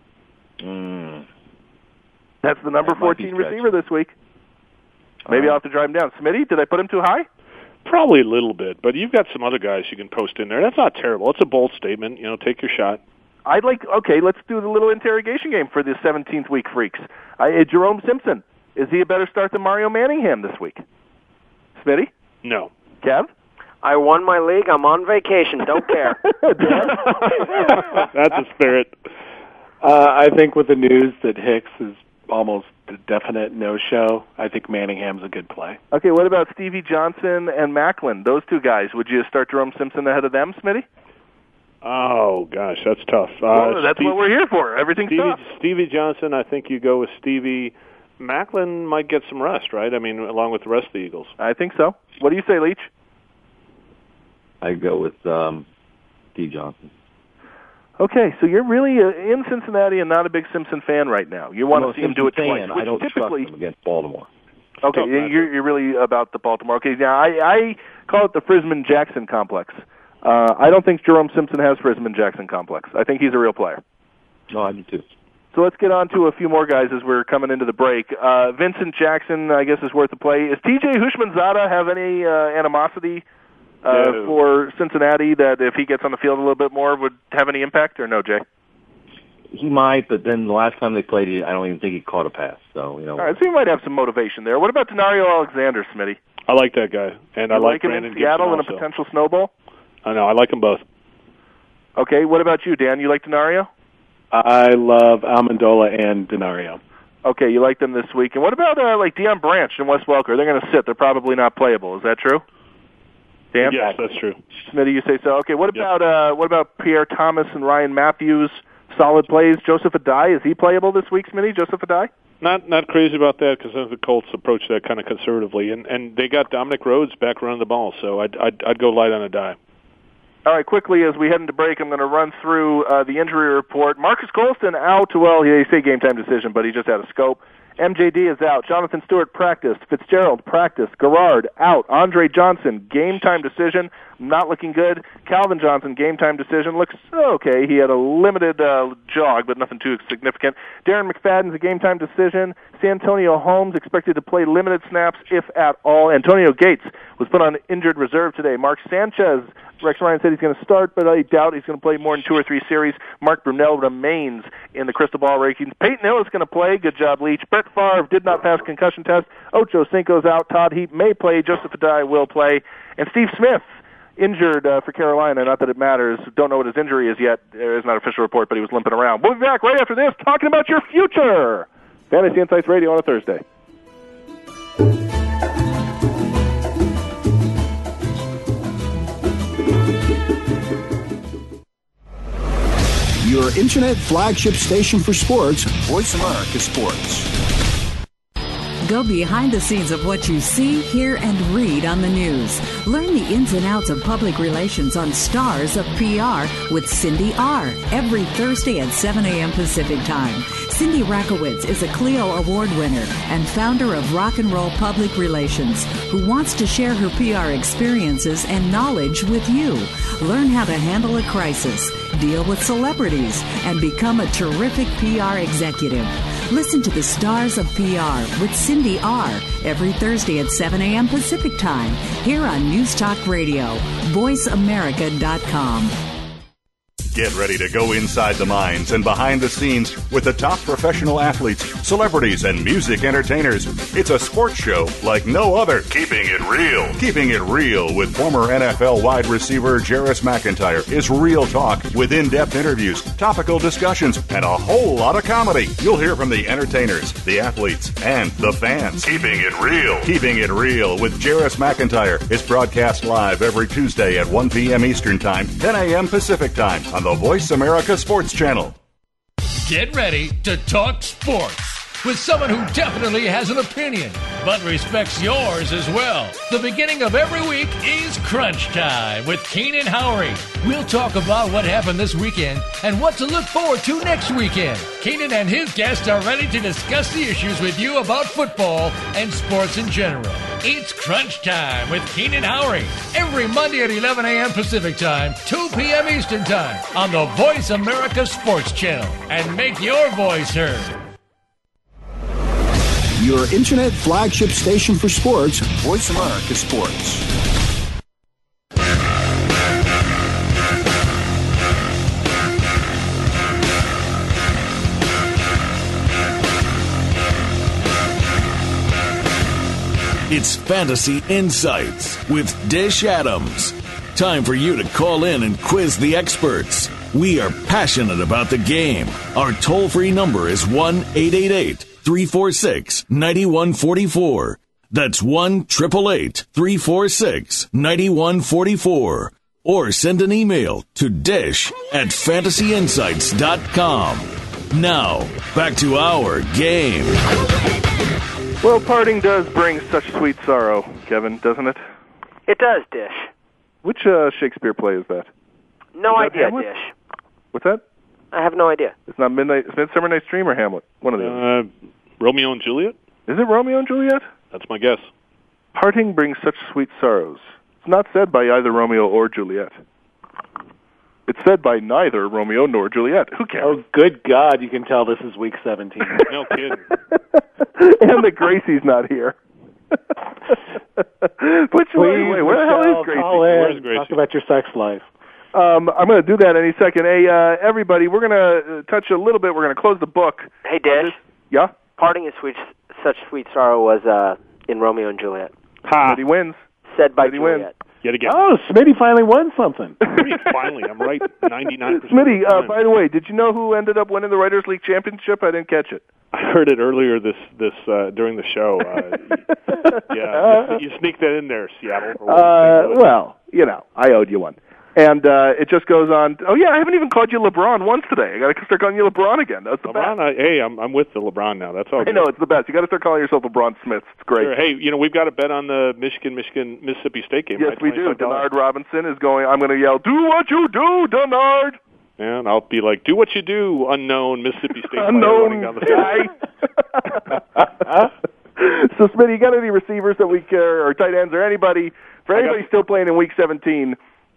Mm. That's the number that fourteen receiver this week. Maybe uh, I'll have to drive him down. Smitty, did I put him too high? Probably a little bit, but you've got some other guys you can post in there. That's not terrible. It's a bold statement. You know, take your shot. I'd like, okay, let's do the little interrogation game for the seventeenth week freaks. I, uh, Jerome Simpson, is he a better start than Mario Manningham this week? Smitty? No. Kev? I won my league. I'm on vacation. Don't care. That's a spirit. Uh, I think with the news that Hicks is almost a definite no-show, I think Manningham's a good play. Okay, what about Stevie Johnson and Macklin? Those two guys, would you start Jerome Simpson ahead of them, Smitty? Oh, gosh, that's tough. Uh, well, that's Steve, what we're here for. Everything's Stevie, tough. Stevie Johnson, I think you go with Stevie. Macklin might get some rest, right? I mean, along with the rest of the Eagles. I think so. What do you say, Leach? I go with um, Steve Johnson. Okay, so you're really uh, in Cincinnati and not a big Simpson fan right now. You want no, to see him do it fan. twice. I don't typically, trust him against Baltimore. Okay, you're, you're really about the Baltimore. Okay, now I, I call it the Frisman-Jackson complex. Uh, I don't think Jerome Simpson has Frisman-Jackson complex. I think he's a real player. No, I do too. So let's get on to a few more guys as we're coming into the break. Uh, Vincent Jackson, I guess, is worth a play. Is T J Hushmanzada have any uh, animosity uh, no. for Cincinnati that if he gets on the field a little bit more would have any impact, or no, Jay? He might, but then the last time they played, he, I don't even think he caught a pass. So you know. All right, so he might have some motivation there. What about Denario Alexander, Smitty? I like that guy, and you I like, like him Brandon in Seattle Gibson in a also. potential snowball. I know, I like them both. Okay, what about you, Dan? You like Denario? I love Amendola and Denario. Okay, you like them this week. And what about uh, like Deion Branch and Wes Welker? They're going to sit. They're probably not playable. Is that true? Dan? Yes, that's true. Smitty, you say so. Okay, what Yep. about uh, what about Pierre Thomas and Ryan Matthews? Solid plays. Joseph Adai, is he playable this week, Smitty? Joseph Adai? Not not crazy about that because the Colts approach that kind of conservatively, and and they got Dominic Rhodes back running the ball, so I'd I'd, I'd go light on Adai. All right, quickly, as we head into break, I'm going to run through uh, the injury report. Marcus Colston out. Well, they say game-time decision, but he just had a scope. M J D is out. Jonathan Stewart practiced. Fitzgerald practiced. Garrard out. Andre Johnson, game-time decision. not looking good. Calvin Johnson, game-time decision, looks okay. He had a limited uh, jog, but nothing too significant. Darren McFadden's a game-time decision. Santonio Holmes expected to play limited snaps, if at all. Antonio Gates was put on injured reserve today. Mark Sanchez, Rex Ryan said he's going to start, but I doubt he's going to play more than two or three series. Mark Brunell remains in the crystal ball rankings. Peyton Hill is going to play. Good job, Leach. Brett Favre did not pass concussion test. Ocho Cinco's out. Todd Heap may play. Joseph Adai will play. And Steve Smith, injured uh, for Carolina. Not that it matters. Don't know what his injury is yet. There is not an official report, but he was limping around. We'll be back right after this talking about your future. Fantasy Insights Radio on a Thursday. Your internet flagship station for sports, Voice America Sports. Go behind the scenes of what you see, hear, and read on the news. Learn the ins and outs of public relations on Stars of P R with Cindy R. every Thursday at seven a.m. Pacific Time. Cindy Rakowitz is a Clio Award winner and founder of Rock and Roll Public Relations, who wants to share her P R experiences and knowledge with you. Learn how to handle a crisis, deal with celebrities, and become a terrific P R executive. Listen to the Stars of P R with Cindy R. every Thursday at seven a.m. Pacific Time here on News Talk Radio, voice america dot com. Get ready to go inside the minds and behind the scenes with the top professional athletes, celebrities, and music entertainers. It's a sports show like no other. Keeping it real. Keeping it real with former N F L wide receiver Jarris McIntyre is real talk with in-depth interviews, topical discussions, and a whole lot of comedy. You'll hear from the entertainers, the athletes, and the fans. Keeping it real. Keeping it real with Jarris McIntyre is broadcast live every Tuesday at one p.m. Eastern Time, ten a.m. Pacific Time on the Voice America Sports Channel. Get ready to talk sports with someone who definitely has an opinion, but respects yours as well. The beginning of every week is Crunch Time with Keenan Howery. We'll talk about what happened this weekend and what to look forward to next weekend. Keenan and his guests are ready to discuss the issues with you about football and sports in general. It's Crunch Time with Keenan Howery every Monday at eleven a.m. Pacific Time, two p.m. Eastern Time on the Voice America Sports Channel. And make your voice heard. Your internet flagship station for sports, Voice America Sports. It's Fantasy Insights with Dish Adams. Time for you to call in and quiz the experts. We are passionate about the game. Our toll-free number is one eight eight eight, three four six, nine one four four. That's one eight eight eight, three four six, nine one four four. Or send an email to dish at fantasy insights dot com. Now, back to our game. Well, parting does bring such sweet sorrow, Kevin, doesn't it? It does, Dish. Which uh, Shakespeare play is that? No is that idea, Hamlet? Dish. What's that? I have no idea. It's not Midnight, it's Midsummer Night's Dream or Hamlet? One of the uh, Romeo and Juliet? Is it Romeo and Juliet? That's my guess. Parting brings such sweet sorrows. It's not said by either Romeo or Juliet. It's said by neither Romeo nor Juliet. Who cares? Oh, good God, you can tell this is week seventeen. No kidding. And that Gracie's not here. Which way? Wait, where the hell is Gracie? Where's Gracie? Talk about your sex life. Um, I'm going to do that any second. Hey, uh, everybody, we're going to touch a little bit. We're going to close the book. Hey, Dish. Yeah? Parting is sweet, such sweet sorrow was uh, in Romeo and Juliet. Ha! Smitty wins. Said by Smitty Juliet. Wins. Yet again. Oh, Smitty finally won something. Finally, I'm right ninety-nine percent Smitty, of the uh, time. by the way, did you know who ended up winning the Writers' League championship? I didn't catch it. I heard it earlier this this uh, during the show. Uh, yeah, you, you sneak that in there, Seattle. Uh, well, you know, I owed you one. And uh, it just goes on. Oh, yeah, I haven't even called you LeBron once today. I got to start calling you LeBron again. That's the LeBron, best. I, hey, I'm I'm with the LeBron now. That's all I good. know, it's the best. You got to start calling yourself LeBron Smith. It's great. Sure. Hey, you know, we've got a bet on the Michigan, Michigan, Mississippi State game. Yes, right? we do. twenty-five dollars. Denard Robinson is going, I'm going to yell, do what you do, Denard! And I'll be like, do what you do, unknown Mississippi State player Unknown running down the field. guy. So, Smitty, you got any receivers that we care, or tight ends, or anybody, for anybody still playing in Week seventeen,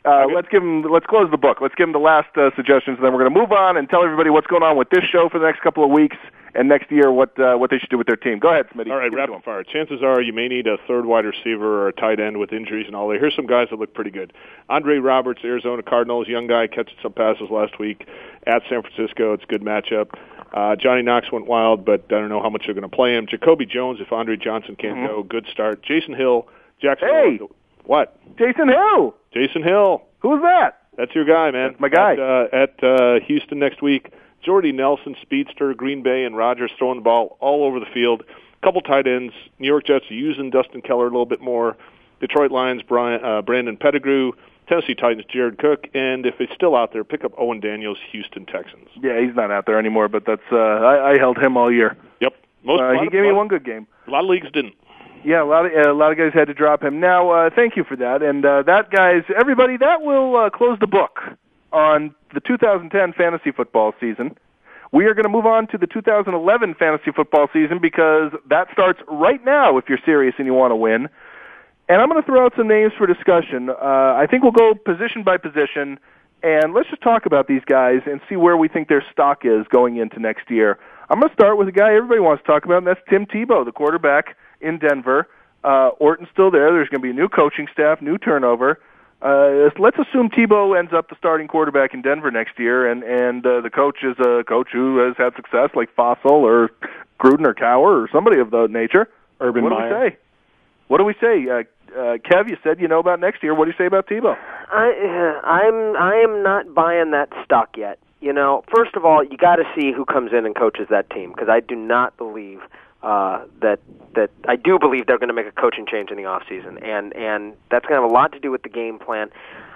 Uh, let's give him. Let's close the book. Let's give him the last uh, suggestions, and then we're going to move on and tell everybody what's going on with this show for the next couple of weeks, and next year what uh, what they should do with their team. Go ahead, Smitty. All right, rapid fire. Chances are you may need a third wide receiver or a tight end with injuries and all that. Here's some guys that look pretty good. Andre Roberts, Arizona Cardinals, young guy, catching some passes last week at San Francisco. It's a good matchup. Uh, Johnny Knox went wild, but I don't know how much they're going to play him. Jacoby Jones, if Andre Johnson can't mm-hmm. go, good start. Jason Hill, Jackson. Hey, what? Jason Hill. Jason Hill. Who's that? That's your guy, man. That's my guy. At, uh, at uh, Houston next week. Jordy Nelson, speedster, Green Bay, and Rodgers throwing the ball all over the field. A couple tight ends. New York Jets are using Dustin Keller a little bit more. Detroit Lions, Brian, uh, Brandon Pettigrew. Tennessee Titans, Jared Cook. And if it's still out there, pick up Owen Daniels, Houston Texans. Yeah, he's not out there anymore, but that's uh, I, I held him all year. Yep. Most, uh, he of, gave me one good game. A lot of leagues didn't. Yeah, a lot of uh, a lot of guys had to drop him. Now, uh, thank you for that. And uh, that, guys, everybody, that will uh, close the book on the two thousand ten fantasy football season. We are going to move on to the two thousand eleven fantasy football season because that starts right now if you're serious and you want to win. And I'm going to throw out some names for discussion. Uh, I think we'll go position by position, and let's just talk about these guys and see where we think their stock is going into next year. I'm going to start with a guy everybody wants to talk about, and that's Tim Tebow, the quarterback in Denver. Uh, Orton's still there. There's going to be a new coaching staff, new turnover. Uh, let's assume Tebow ends up the starting quarterback in Denver next year, and, and uh, the coach is a coach who has had success like Fossil or Gruden or Cowher or somebody of that nature. Urban what Meyer. do we say? What do we say? Uh, uh, Kev, you said you know about next year. What do you say about Tebow? I, uh, I'm I am not buying that stock yet. You know, first of all, you got to see who comes in and coaches that team because I do not believe uh, that that I do believe they're going to make a coaching change in the off season, and and that's going to have a lot to do with the game plan.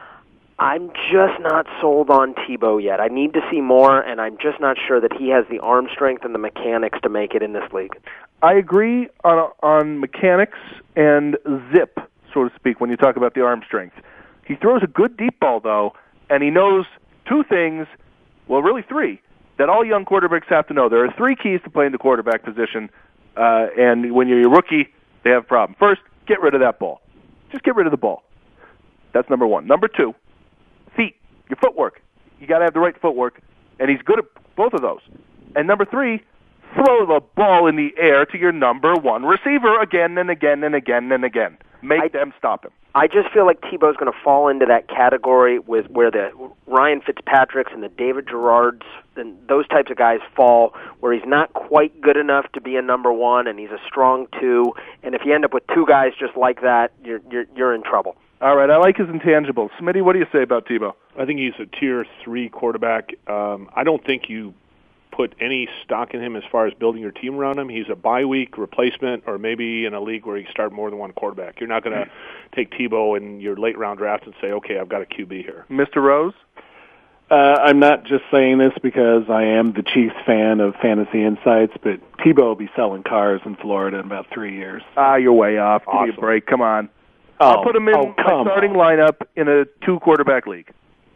I'm just not sold on Tebow yet. I need to see more, and I'm just not sure that he has the arm strength and the mechanics to make it in this league. I agree on on mechanics and zip, so to speak, when you talk about the arm strength. He throws a good deep ball, though, and he knows two things, well, really three, that all young quarterbacks have to know. There are three keys to playing the quarterback position, uh, and when you're a rookie, they have a problem. First, get rid of that ball. Just get rid of the ball. That's number one. Number two, feet, your footwork. You got to have the right footwork, and he's good at both of those. And number three, throw the ball in the air to your number one receiver again and again and again and again. Make I, them stop him. I just feel like Tebow's going to fall into that category with where the Ryan Fitzpatricks and the David Gerards and those types of guys fall, where he's not quite good enough to be a number one, and he's a strong two. And if you end up with two guys just like that, you're you're, you're in trouble. All right, I like his intangibles. Smitty, what do you say about Tebow? I think he's a tier three quarterback. Um, I don't think you put any stock in him as far as building your team around him. He's a bye-week replacement, or maybe in a league where you start more than one quarterback. You're not going to take Tebow in your late-round draft and say, okay, I've got a Q B here. Mister Rose? Uh, I'm not just saying this because I am the Chiefs fan of Fantasy Insights, but Tebow will be selling cars in Florida in about three years. Ah, you're way off. Give Awesome. me a break. Come on. Oh, I'll put him in oh, my come starting on. lineup in a two-quarterback league.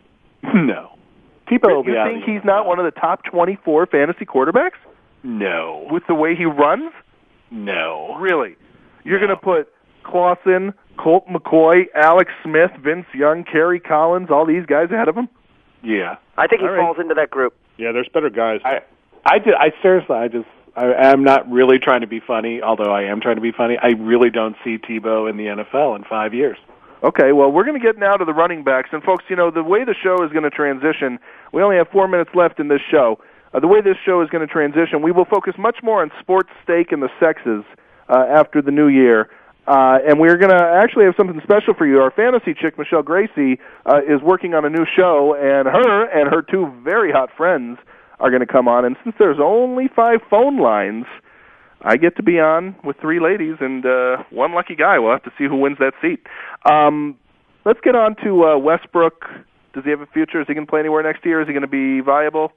No. Tebow will be You out think of the he's not one of the top twenty-four fantasy quarterbacks? No. With the way he runs? No. Really? You're No. going to put Clausen, Colt McCoy, Alex Smith, Vince Young, Kerry Collins, all these guys ahead of him? Yeah. I think he All right. falls into that group. Yeah, there's better guys. I, I, did, I seriously, I just, I, I'm not really trying to be funny, although I am trying to be funny. I really don't see Tebow in the N F L in five years. Okay, well, we're going to get now to the running backs. And, folks, you know, the way the show is going to transition, we only have four minutes left in this show. Uh, the way this show is going to transition, we will focus much more on sports, steak, and the sexes uh, after the new year. Uh, and we're going to actually have something special for you. Our fantasy chick, Michelle Gracie, uh, is working on a new show, and her and her two very hot friends are going to come on. And since there's only five phone lines, I get to be on with three ladies and uh, one lucky guy. We'll have to see who wins that seat. Um, let's get on to uh, Westbrook. Does he have a future? Is he going to play anywhere next year? Is he going to be viable?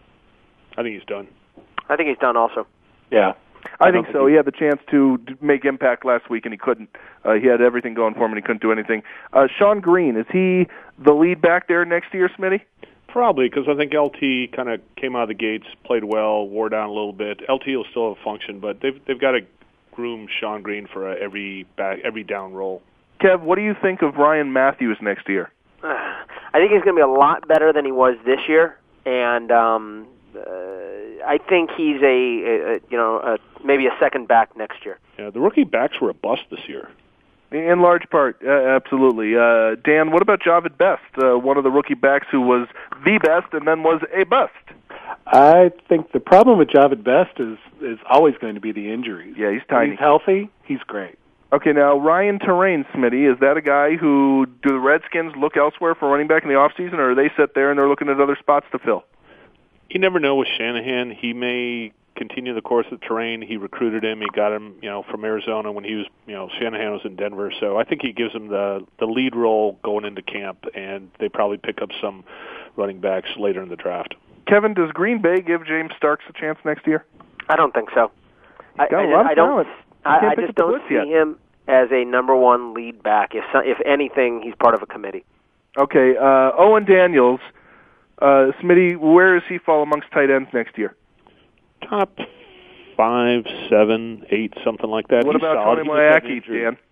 I think he's done. I think he's done also. Yeah. I, I think think so. he- He had the chance to d- make impact last week, and he couldn't. Uh, he had everything going for him, and he couldn't do anything. Uh, Sean Green, is he the lead back there next year, Smitty? Probably, because I think L T kind of came out of the gates, played well, wore down a little bit. L T will still have a function, but they've they've got to groom Sean Green for uh, every back, every down roll. Kev, what do you think of Ryan Matthews next year? I think he's going to be a lot better than he was this year, and um, uh, I think he's a, a, a you know a, maybe a second back next year. Yeah, the rookie backs were a bust this year. In large part, uh, absolutely. Uh, Dan, what about Javid Best, uh, one of the rookie backs who was the best and then was a bust? I think the problem with Javid Best is is always going to be the injuries. Yeah, he's tiny. When he's healthy, he's great. Okay, now Ryan Terrain, Smitty, is that a guy who, do the Redskins look elsewhere for running back in the offseason, or are they sit there and they're looking at other spots to fill? You never know with Shanahan. He may continue the course of Terrain. He recruited him. He got him, you know, from Arizona when he was, you know, Shanahan was in Denver. So I think he gives him the the lead role going into camp, and they probably pick up some running backs later in the draft. Kevin, does Green Bay give James Starks a chance next year? I don't think so. He's got I, a lot I, of I don't. talent. I, I just don't see yet. him as a number one lead back. If so, if anything, he's part of a committee. Okay, uh, Owen Daniels, uh, Smitty, where does he fall amongst tight ends next year? Top five, seven, eight, something like that. What He's about solid. Tony He just had an Moyaki, injury. Dan?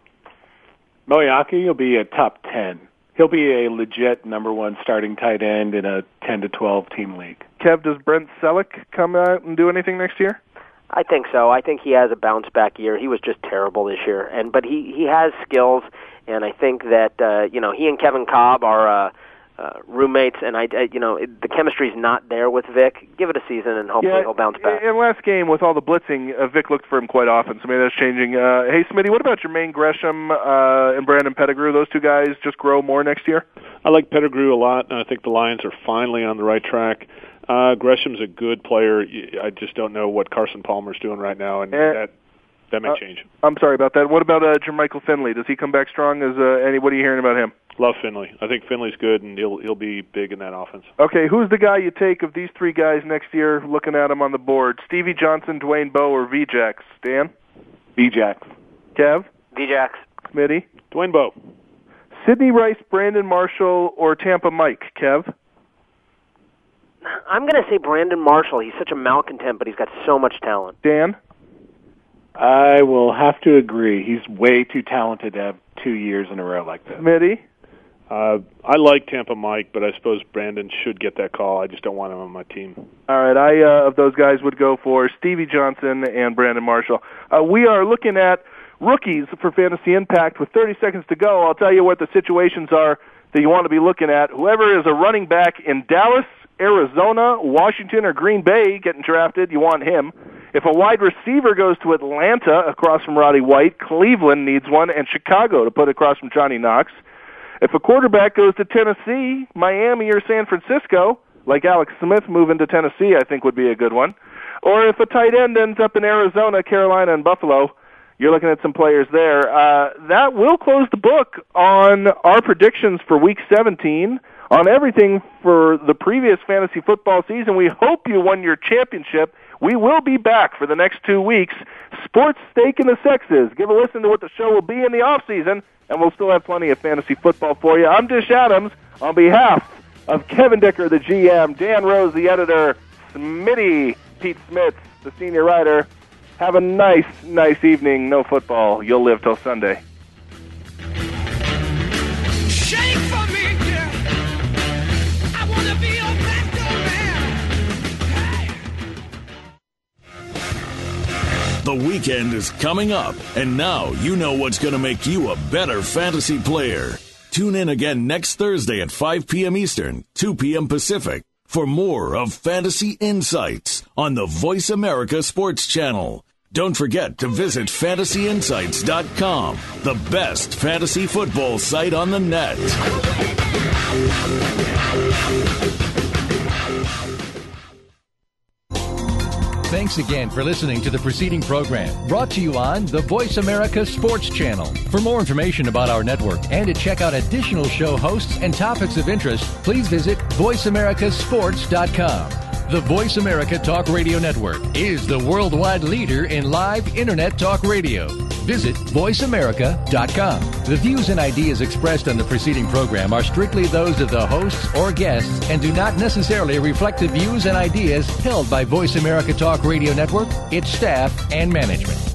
Moyaki will be a top ten. He'll be a legit number one starting tight end in a ten to twelve team league. Kev, does Brent Selleck come out and do anything next year? I think so. I think he has a bounce back year. He was just terrible this year, and but he he has skills, and I think that uh, you know he and Kevin Cobb are uh, uh, roommates, and I, I you know it, the chemistry's not there with Vic. Give it a season, and hopefully yeah, he'll bounce back. In last game, with all the blitzing, uh, Vic looked for him quite often, so maybe that's changing. Uh, hey, Smitty, what about Jermaine Gresham uh, and Brandon Pettigrew? Those two guys just grow more next year? I like Pettigrew a lot, and I think the Lions are finally on the right track. Uh, Gresham's a good player. I just don't know what Carson Palmer's doing right now, and Eh, that that may uh, change. I'm sorry about that. What about uh, Jermichael Finley? Does he come back strong? As uh, any? What are you hearing about him? Love Finley. I think Finley's good, and he'll he'll be big in that offense. Okay, who's the guy you take of these three guys next year? Looking at him on the board: Stevie Johnson, Dwayne Bowe, or V-Jax? Dan, V-Jax. Kev, V-Jax, Smitty, Dwayne Bowe, Sidney Rice, Brandon Marshall, or Tampa Mike? Kev. I'm going to say Brandon Marshall. He's such a malcontent, but he's got so much talent. Dan? I will have to agree. He's way too talented to have two years in a row like this. Smitty? Uh, I like Tampa Mike, but I suppose Brandon should get that call. I just don't want him on my team. All right, I uh, of those guys would go for Stevie Johnson and Brandon Marshall. Uh, we are looking at rookies for Fantasy Impact with thirty seconds to go. I'll tell you what the situations are that you want to be looking at. Whoever is a running back in Dallas, Arizona, Washington, or Green Bay getting drafted, you want him. If a wide receiver goes to Atlanta across from Roddy White, Cleveland needs one, and Chicago to put across from Johnny Knox. If a quarterback goes to Tennessee, Miami, or San Francisco, like Alex Smith moving to Tennessee, I think would be a good one. Or if a tight end ends up in Arizona, Carolina, and Buffalo, you're looking at some players there. Uh, that will close the book on our predictions for Week seventeen, on everything for the previous fantasy football season. We hope you won your championship. We will be back for the next two weeks. Sports, Steak, and the Sexes. Give a listen to what the show will be in the off-season, and we'll still have plenty of fantasy football for you. I'm Dish Adams. On behalf of Kevin Dicker, the G M, Dan Rose, the editor, Smitty, Pete Smith, the senior writer, have a nice, nice evening. No football. You'll live till Sunday. Shake for me, girl. I want to be your back door man. Hey. The weekend is coming up, and now you know what's going to make you a better fantasy player. Tune in again next Thursday at five p.m. Eastern, two p.m. Pacific, for more of Fantasy Insights on the Voice America Sports Channel. Don't forget to visit fantasy insights dot com, the best fantasy football site on the net. Thanks again for listening to the preceding program, brought to you on the Voice America Sports Channel. For more information about our network and to check out additional show hosts and topics of interest, please visit voice america sports dot com. The Voice America Talk Radio Network is the worldwide leader in live Internet talk radio. Visit voice america dot com. The views and ideas expressed on the preceding program are strictly those of the hosts or guests and do not necessarily reflect the views and ideas held by Voice America Talk Radio Network, its staff, and management.